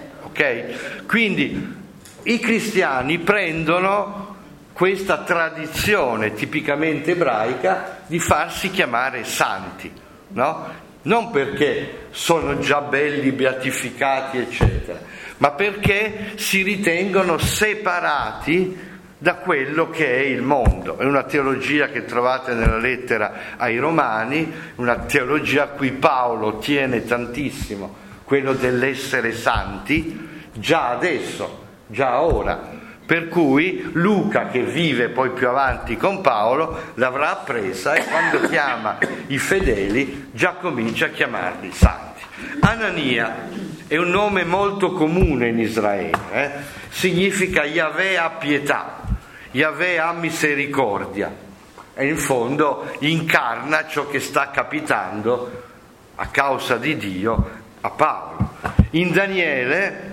Ok? Quindi i cristiani prendono questa tradizione tipicamente ebraica di farsi chiamare santi, no? Non perché sono già belli, beatificati, eccetera, ma perché si ritengono separati da quello che è il mondo. È una teologia che trovate nella lettera ai Romani, una teologia a cui Paolo tiene tantissimo, quello dell'essere santi, già adesso, già ora. Per cui Luca, che vive poi più avanti con Paolo, l'avrà appresa e quando chiama i fedeli già comincia a chiamarli santi. Anania è un nome molto comune in Israele, eh? Significa Yahweh ha pietà, Yahweh ha misericordia, e in fondo incarna ciò che sta capitando a causa di Dio a Paolo. In Daniele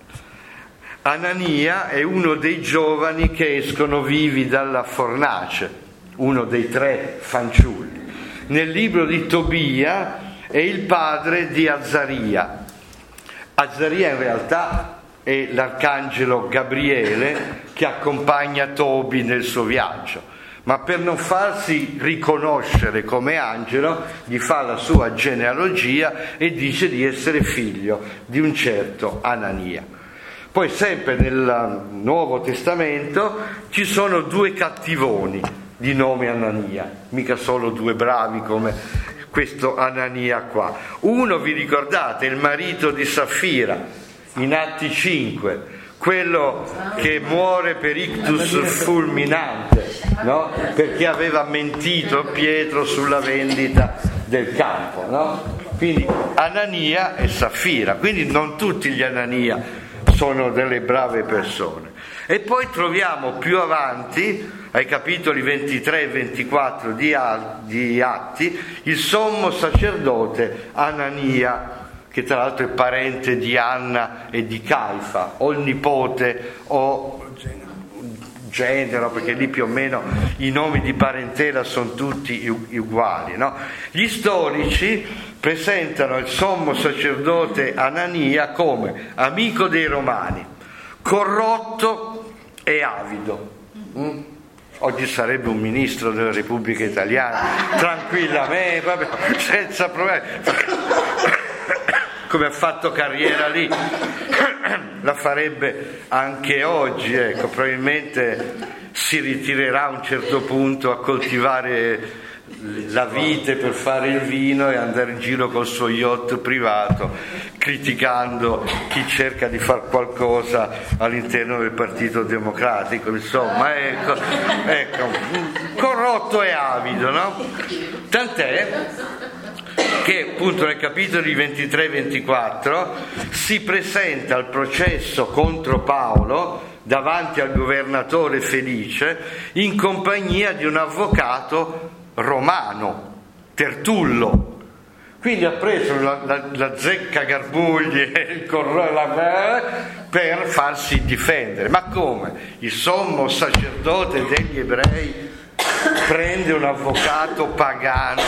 Anania è uno dei giovani che escono vivi dalla fornace, uno dei tre fanciulli. Nel libro di Tobia è il padre di Azaria. Azaria in realtà è l'arcangelo Gabriele che accompagna Tobi nel suo viaggio, ma per non farsi riconoscere come angelo gli fa la sua genealogia e dice di essere figlio di un certo Anania. Poi sempre nel Nuovo Testamento ci sono due cattivoni di nome Anania, mica solo due bravi come questo Anania qua. Uno, vi ricordate, il marito di Saffira in Atti cinque, quello che muore per ictus fulminante, no? Perché aveva mentito Pietro sulla vendita del campo, no? Quindi Anania e Saffira, quindi non tutti gli Anania sono delle brave persone. E poi troviamo più avanti, ai capitoli ventitré e ventiquattro di Atti, il sommo sacerdote Anania, che tra l'altro è parente di Anna e di Caifa, o il nipote o genero, perché lì più o meno i nomi di parentela sono tutti uguali, no? Gli storici presentano il sommo sacerdote Anania come amico dei Romani, corrotto e avido. Mm? Oggi sarebbe un ministro della Repubblica Italiana, tranquillamente, vabbè, senza problemi, come ha fatto carriera lì, la farebbe anche oggi, ecco, probabilmente si ritirerà a un certo punto a coltivare la vite per fare il vino e andare in giro col suo yacht privato criticando chi cerca di far qualcosa all'interno del Partito Democratico, insomma, ecco, ecco, corrotto e avido, no? Tant'è che appunto nei capitoli ventitré e ventiquattro si presenta al processo contro Paolo davanti al governatore Felice in compagnia di un avvocato romano, Tertullo. Quindi ha preso la, la, la zecca Garbugli e il corrotto per farsi difendere. Ma come? Il sommo sacerdote degli ebrei prende un avvocato pagano,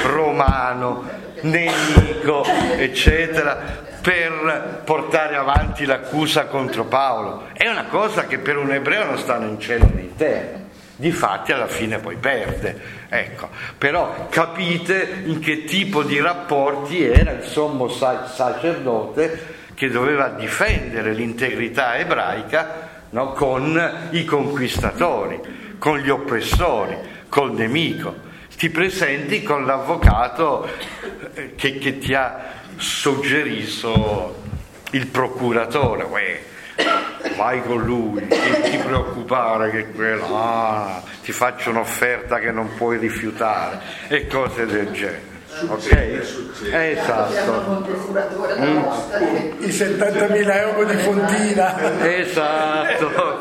romano, nemico, eccetera, per portare avanti l'accusa contro Paolo. È una cosa che per un ebreo non sta né in cielo né in terra. Difatti alla fine poi perde, ecco. Però capite in che tipo di rapporti era il sommo sacerdote che doveva difendere l'integrità ebraica, no, con i conquistatori, con gli oppressori, col nemico. Ti presenti con l'avvocato che, che ti ha suggerito il procuratore. Uè, vai con lui, non ti preoccupare che quello, ah, ti faccio un'offerta che non puoi rifiutare e cose del genere. Ok? Esatto. Mm. I settantamila euro di fontina. Esatto,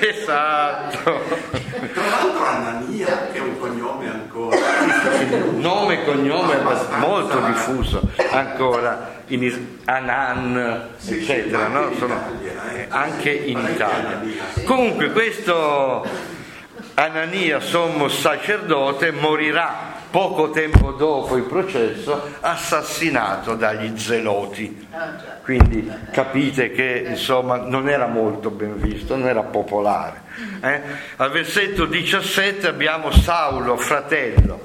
esatto. Tra l'altro Anania è un cognome ancora. Nome e cognome molto diffuso ancora in Anan, eccetera, no? Sono anche in Italia. Comunque questo Anania, sommo sacerdote, morirà poco tempo dopo il processo, assassinato dagli zeloti. Quindi capite che insomma non era molto ben visto, non era popolare. Eh? Al versetto diciassette abbiamo Saulo, fratello,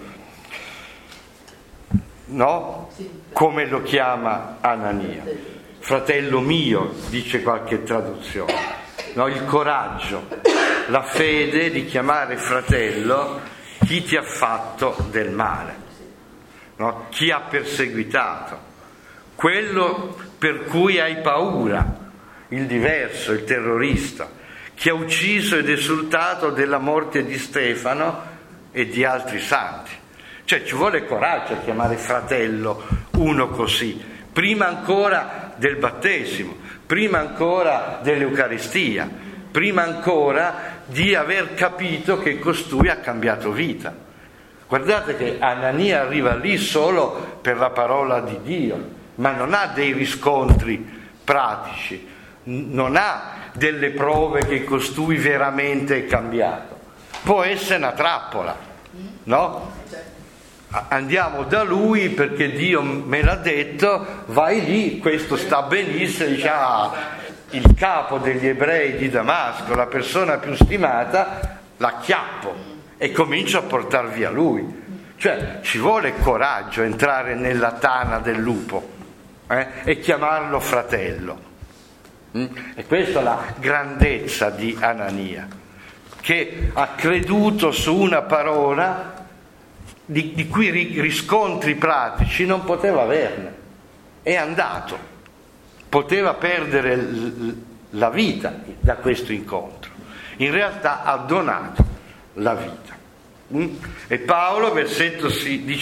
no? Come lo chiama Anania? Fratello mio, dice qualche traduzione. No? Il coraggio, la fede di chiamare fratello chi ti ha fatto del male, no? Chi ha perseguitato, quello per cui hai paura, il diverso, il terrorista, chi ha ucciso ed esultato della morte di Stefano e di altri santi. Cioè ci vuole coraggio a chiamare fratello uno così, prima ancora del battesimo, prima ancora dell'Eucaristia, prima ancora di aver capito che costui ha cambiato vita. Guardate che Anania arriva lì solo per la parola di Dio, ma non ha dei riscontri pratici, non ha delle prove che costui veramente è cambiato. Può essere una trappola, no? Andiamo da lui perché Dio me l'ha detto, vai lì, questo sta benissimo, dice ah, il capo degli ebrei di Damasco, la persona più stimata, l'acchiappo e comincio a portar via lui. Cioè ci vuole coraggio entrare nella tana del lupo eh, e chiamarlo fratello. Mm? E questa è la grandezza di Anania, che ha creduto su una parola di, di cui riscontri pratici non poteva averne. È andato, poteva perdere l- la vita da questo incontro, in realtà ha donato la vita. Mm? E Paolo, versetto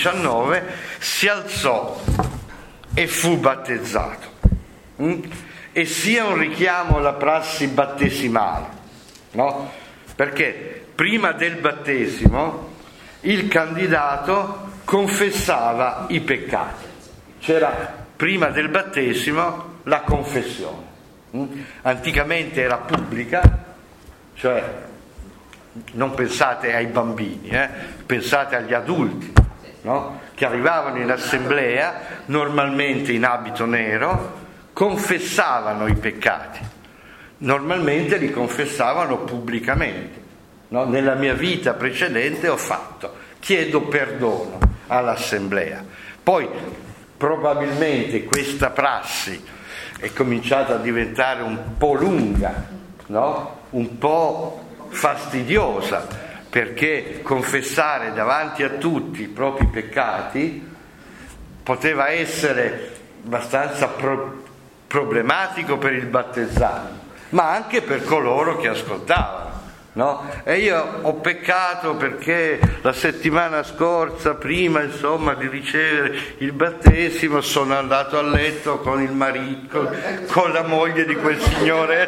diciannove, si alzò e fu battezzato. Mm? e sia un richiamo alla prassi battesimale, no? Perché prima del battesimo il candidato confessava i peccati. C'era prima del battesimo la confessione. Anticamente era pubblica, cioè non pensate ai bambini, eh? Pensate agli adulti, no? Che arrivavano in assemblea, normalmente in abito nero, confessavano i peccati. Normalmente li confessavano pubblicamente, no? Nella mia vita precedente ho fatto, chiedo perdono all'assemblea. Poi probabilmente questa prassi è cominciata a diventare un po' lunga, no? Un po' fastidiosa, perché confessare davanti a tutti i propri peccati poteva essere abbastanza pro- problematico per il battezzato, ma anche per coloro che ascoltavano. No? E io ho peccato perché la settimana scorsa, prima insomma di ricevere il battesimo, sono andato a letto con il marito, con la moglie di quel signore.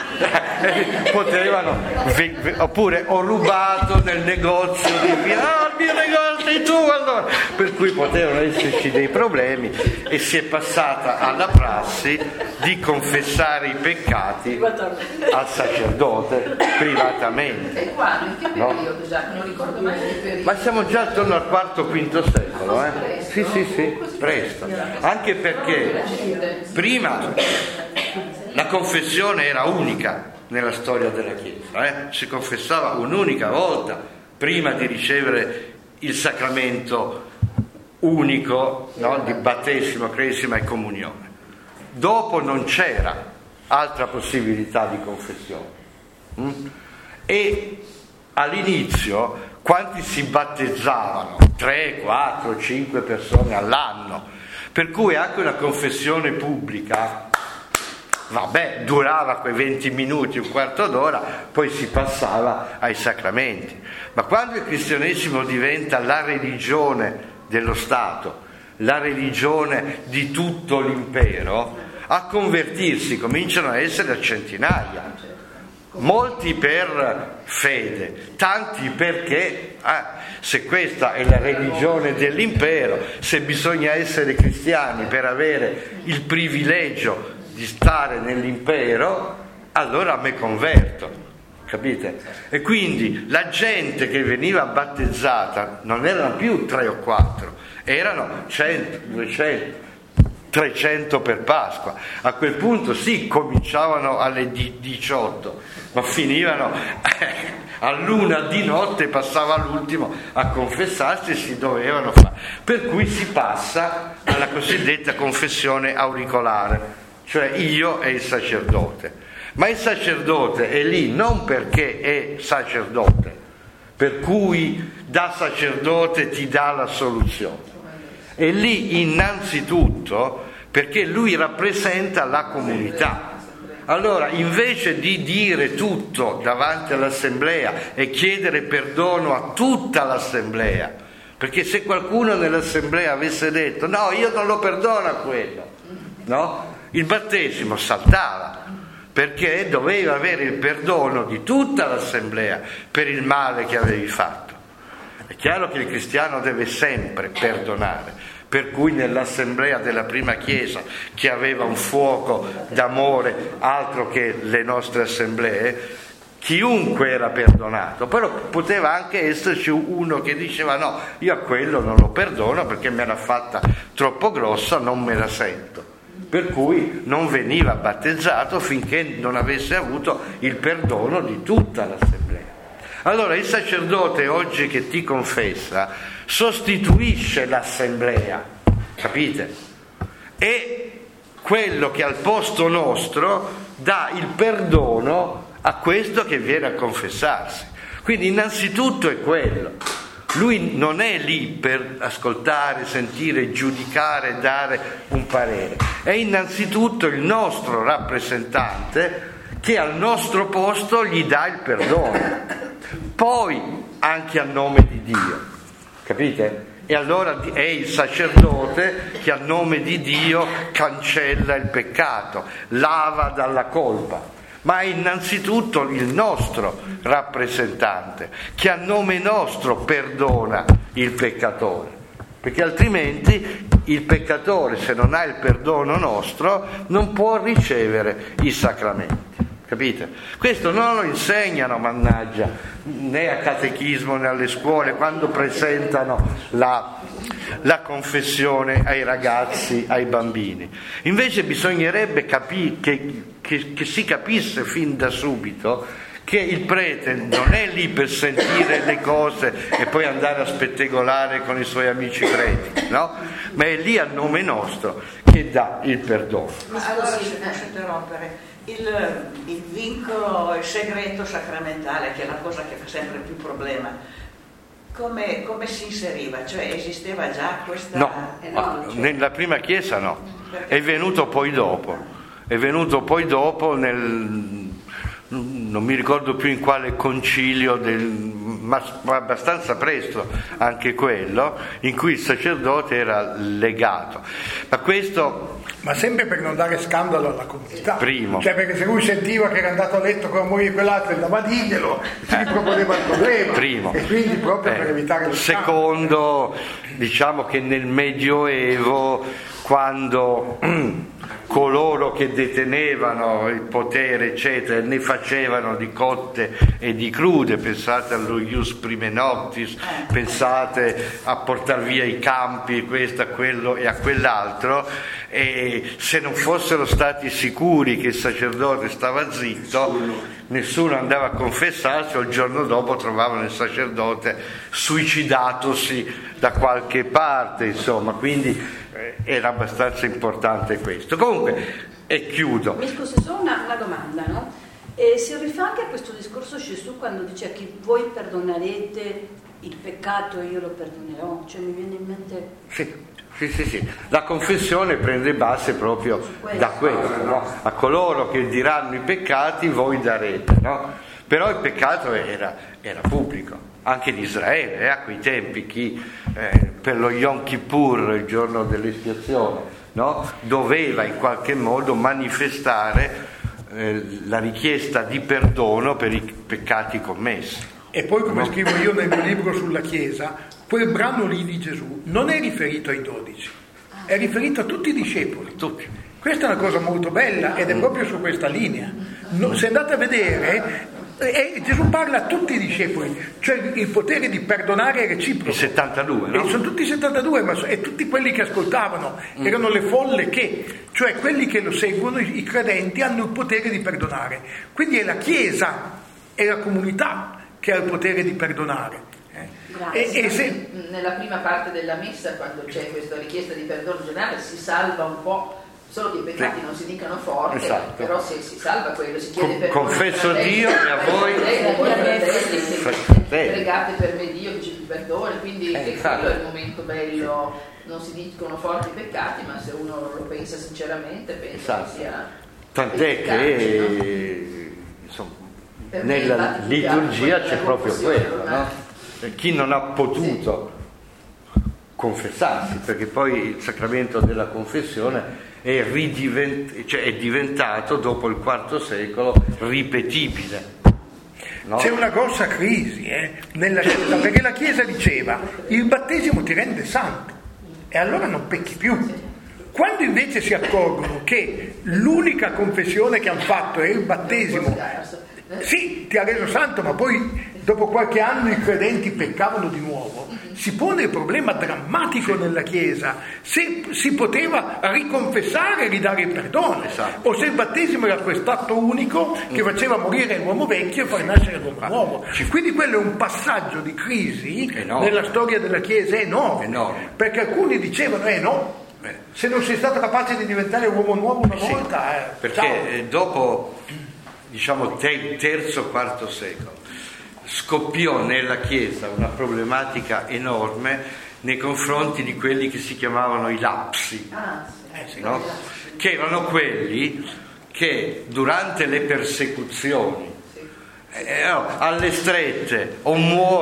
Potevano, oppure ho rubato nel negozio di via, ah, il mio negozio sei tu allora, per cui potevano esserci dei problemi e si è passata alla prassi di confessare i peccati al sacerdote privatamente. E quando? In che periodo? No? Già? Non ricordo mai che periodo. Ma siamo già attorno al quarto quinto secolo, eh? Sì, sì, sì, presto. Anche perché prima la confessione era unica nella storia della Chiesa, eh? Si confessava un'unica volta prima di ricevere il sacramento unico, no? Di battesimo, cresima e comunione. Dopo non c'era altra possibilità di confessione. Mm? E all'inizio quanti si battezzavano? tre, quattro, cinque persone all'anno, per cui anche una confessione pubblica, vabbè, durava quei venti minuti, un quarto d'ora, poi si passava ai sacramenti. Ma quando il cristianesimo diventa la religione dello Stato, la religione di tutto l'impero, a convertirsi cominciano a essere a centinaia. Molti per fede, tanti perché ah, se questa è la religione dell'impero, se bisogna essere cristiani per avere il privilegio di stare nell'impero, allora me converto, capite? E quindi la gente che veniva battezzata non erano più tre o quattro, erano cento, duecento, trecento per Pasqua. A quel punto sì, cominciavano alle diciotto, ma finivano all'una di notte, passava l'ultimo a confessarsi e si dovevano fare. Per cui si passa alla cosiddetta confessione auricolare, cioè io e il sacerdote. Ma il sacerdote è lì non perché è sacerdote, per cui da sacerdote ti dà la soluzione. È lì innanzitutto perché lui rappresenta la comunità. Allora, invece di dire tutto davanti all'assemblea e chiedere perdono a tutta l'assemblea, perché se qualcuno nell'assemblea avesse detto no, io non lo perdono a quello, no? Il battesimo saltava, perché doveva avere il perdono di tutta l'assemblea per il male che avevi fatto. È chiaro che il cristiano deve sempre perdonare, per cui nell'assemblea della prima chiesa, che aveva un fuoco d'amore altro che le nostre assemblee, chiunque era perdonato, però poteva anche esserci uno che diceva no, io a quello non lo perdono perché me l'ha fatta troppo grossa, non me la sento, per cui non veniva battezzato finché non avesse avuto il perdono di tutta l'assemblea. Allora il sacerdote oggi che ti confessa sostituisce l'assemblea, capite? È quello che al posto nostro dà il perdono a questo che viene a confessarsi. Quindi innanzitutto è quello. Lui non è lì per ascoltare, sentire, giudicare, dare un parere. È innanzitutto il nostro rappresentante che al nostro posto gli dà il perdono. Poi anche a nome di Dio, capite? E allora è il sacerdote che a nome di Dio cancella il peccato, lava dalla colpa, ma è innanzitutto il nostro rappresentante che a nome nostro perdona il peccatore, perché altrimenti il peccatore, se non ha il perdono nostro, non può ricevere i sacramenti. Capite? Questo non lo insegnano, mannaggia, né a catechismo né alle scuole quando presentano la, la confessione ai ragazzi, ai bambini. Invece bisognerebbe capi- che, che, che si capisse fin da subito che il prete non è lì per sentire le cose e poi andare a spettegolare con i suoi amici preti, no? Ma è lì a nome nostro che dà il perdono. Ma allora, se posso interrompere, il, il vincolo, il segreto sacramentale, che è la cosa che fa sempre più problema, come, come si inseriva? Cioè esisteva già questa... No, eh, no cioè... nella prima chiesa no, è venuto poi dopo, è venuto poi dopo nel... non mi ricordo più in quale concilio, del, ma abbastanza presto anche quello, in cui il sacerdote era legato. Ma questo... Ma sempre per non dare scandalo alla comunità. Primo. Cioè perché se lui sentiva che era andato a letto con la moglie di quell'altro e andava a dirglielo, si riproponeva il problema. Primo. E quindi proprio eh, per evitare lo scandalo. Secondo, diciamo che nel Medioevo, quando coloro che detenevano il potere eccetera ne facevano di cotte e di crude, pensate allo ius prime noctis, pensate a portar via i campi, questo a quello e a quell'altro, e se non fossero stati sicuri che il sacerdote stava zitto, nessuno andava a confessarsi, o il giorno dopo trovavano il sacerdote suicidatosi da qualche parte, insomma, quindi era abbastanza importante questo. Comunque, e chiudo. Mi scusi, solo una, una domanda, no? E si rifà anche a questo discorso Gesù quando dice che voi perdonerete il peccato e io lo perdonerò, cioè mi viene in mente... Sì. Sì, sì, sì. La confessione prende base proprio da questo, no? A coloro che diranno i peccati voi darete, no? Però il peccato era, era pubblico, anche in Israele, eh, a quei tempi chi eh, per lo Yom Kippur, il giorno dell'espiazione, no? Doveva in qualche modo manifestare eh, la richiesta di perdono per i peccati commessi. E poi, come scrivo io nel mio libro sulla Chiesa, quel brano lì di Gesù non è riferito ai dodici, è riferito a tutti i discepoli. Tutti. Questa è una cosa molto bella ed è proprio su questa linea. No, se andate a vedere, eh, Gesù parla a tutti i discepoli, cioè il potere di perdonare è reciproco. I settantadue, no? E sono tutti i settantadue, ma so, e tutti quelli che ascoltavano, mm. erano le folle che, cioè quelli che lo seguono, i, i credenti, hanno il potere di perdonare. Quindi è la Chiesa, è la comunità che ha il potere di perdonare. E, e se... Nella prima parte della messa, quando c'è questa richiesta di perdono generale, si salva un po', solo che i peccati sì. non si dicano forte, esatto. Però se si salva quello, si chiede per confesso Dio e a voi pregate per me Dio che ci perdoni, quindi eh, quello è il momento bello, non si dicono forti i peccati, ma se uno lo pensa sinceramente pensa esatto. che sia tant'è che insomma, nella liturgia c'è proprio quello, no? Chi non ha potuto confessarsi, perché poi il sacramento della confessione è, ridivent- cioè è diventato dopo il quarto secolo ripetibile, no? C'è una grossa crisi eh, nella Chiesa, perché la Chiesa diceva il battesimo ti rende santo e allora non pecchi più. Quando invece si accorgono che l'unica confessione che hanno fatto è il battesimo, sì, ti ha reso santo, ma poi dopo qualche anno i credenti peccavano di nuovo, si pone il problema drammatico nella Chiesa se si poteva riconfessare e ridare il perdono, esatto. o se il battesimo era quest'atto unico che faceva morire l'uomo vecchio e far nascere l'uomo nuovo. Quindi quello è un passaggio di crisi enorme. Nella storia della Chiesa enorme, enorme. Perché alcuni dicevano eh no, se non sei stato capace di diventare uomo nuovo una sì, volta eh, perché ciao. Dopo diciamo te, terzo quarto secolo scoppiò nella Chiesa una problematica enorme nei confronti di quelli che si chiamavano i lapsi, ah, sì. eh, no? Che erano quelli che durante le persecuzioni eh, no, alle strette o muori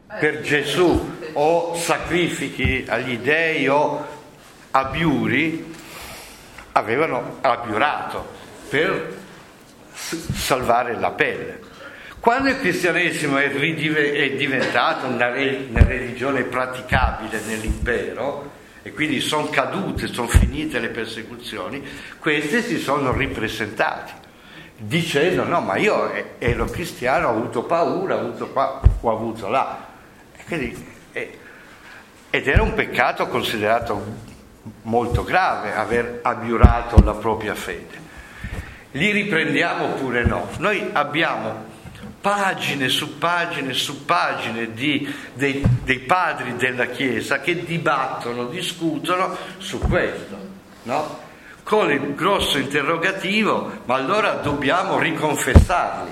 per Gesù o sacrifichi agli dei o abiuri, avevano abiurato per salvare la pelle. Quando il cristianesimo è, ridive- è diventato una, re- una religione praticabile nell'impero e quindi sono cadute, sono finite le persecuzioni, queste si sono ripresentati dicendo no, ma io ero cristiano, ho avuto paura, ho avuto qua, ho avuto là. E quindi, eh, ed era un peccato considerato molto grave aver abiurato la propria fede. Li riprendiamo oppure no? Noi abbiamo pagine su pagine su pagine di, dei, dei padri della Chiesa che dibattono, discutono su questo, no? Con il grosso interrogativo: ma allora dobbiamo riconfessarli?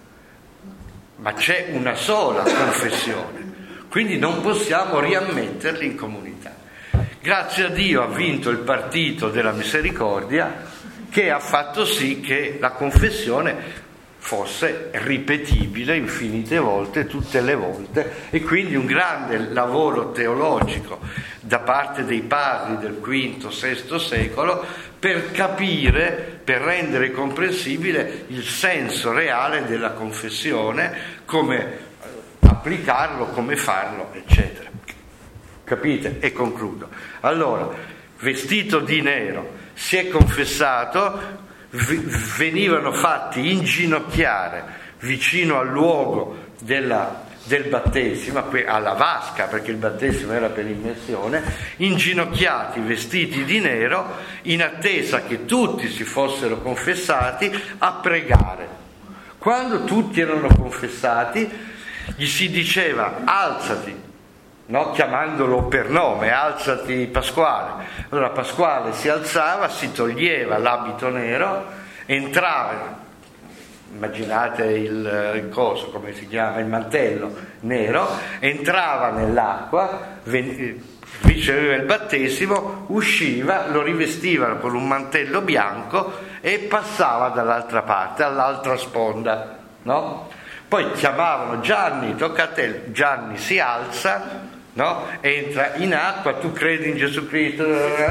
Ma c'è una sola confessione, quindi non possiamo riammetterli in comunità. Grazie a Dio ha vinto il partito della misericordia, che ha fatto sì che la confessione fosse ripetibile infinite volte, tutte le volte, e quindi un grande lavoro teologico da parte dei padri del quinto sesto secolo per capire, per rendere comprensibile il senso reale della confessione, come applicarlo, come farlo, eccetera. Capite? E concludo. Allora, vestito di nero, si è confessato, venivano fatti inginocchiare vicino al luogo della, del battesimo, alla vasca, perché il battesimo era per immersione, inginocchiati, vestiti di nero, in attesa che tutti si fossero confessati, a pregare. Quando tutti erano confessati, gli si diceva: alzati, no? Chiamandolo per nome, alzati Pasquale. Allora Pasquale si alzava, si toglieva l'abito nero, entrava, immaginate il, il coso, come si chiama, il mantello nero, entrava nell'acqua, ven- riceveva il battesimo, usciva, lo rivestivano con un mantello bianco e passava dall'altra parte, all'altra sponda, no? Poi chiamavano: Gianni, tocca a te. Gianni si alza, no? Entra in acqua, tu credi in Gesù Cristo,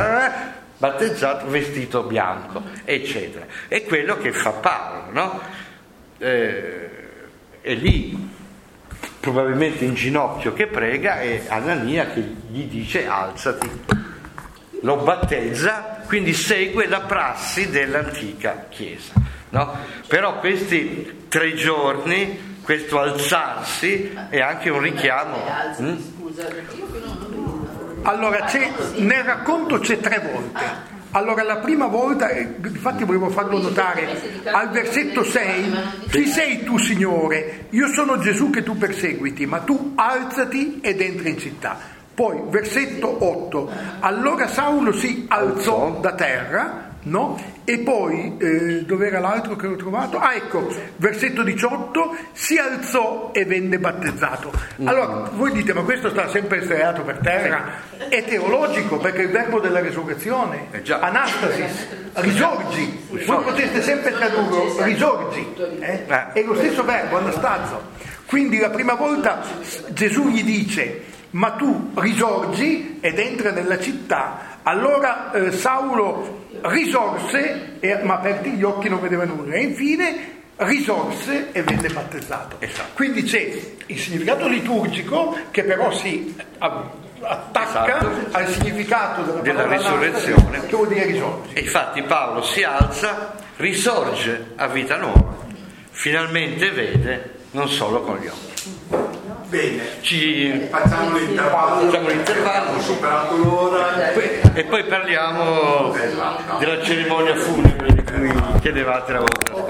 battezzato, vestito bianco, eccetera. È quello che fa Paolo, no? Eh, è lì probabilmente in ginocchio che prega, e Anania che gli dice: alzati, lo battezza, quindi segue la prassi dell'antica Chiesa, no? Però questi tre giorni, questo alzarsi è anche un richiamo. Mm? Allora, c'è, nel racconto c'è tre volte. Allora, la prima volta, infatti volevo farlo notare, al versetto sei: chi sei tu, Signore? Io sono Gesù che tu perseguiti, ma tu alzati ed entra in città. Poi, versetto otto: allora Saulo si alzò da terra, no? E poi, eh, dov'era l'altro che ho trovato? Ah, ecco, versetto diciotto: si alzò e venne battezzato. Allora, voi dite: ma questo sta sempre sdraiato per terra? È teologico, perché il verbo della resurrezione, anastasis, risorgi, voi potete sempre tradurlo risorgi, eh? È lo stesso verbo, anastazo. Quindi la prima volta Gesù gli dice: ma tu risorgi ed entra nella città. Allora eh, Saulo risorse, e, ma aperti gli occhi non vedeva nulla, e infine risorse e venne battezzato. Esatto. Quindi c'è il significato liturgico che però si attacca, esatto, al significato della, della risurrezione, che vuol dire risorgere. E infatti Paolo si alza, risorge a vita nuova, finalmente vede non solo con gli occhi. Bene, Ci... facciamo l'intervallo, facciamo l'intervallo. Abbiamo superato l'ora E poi parliamo della cerimonia funebre di cui chiedevate la volta.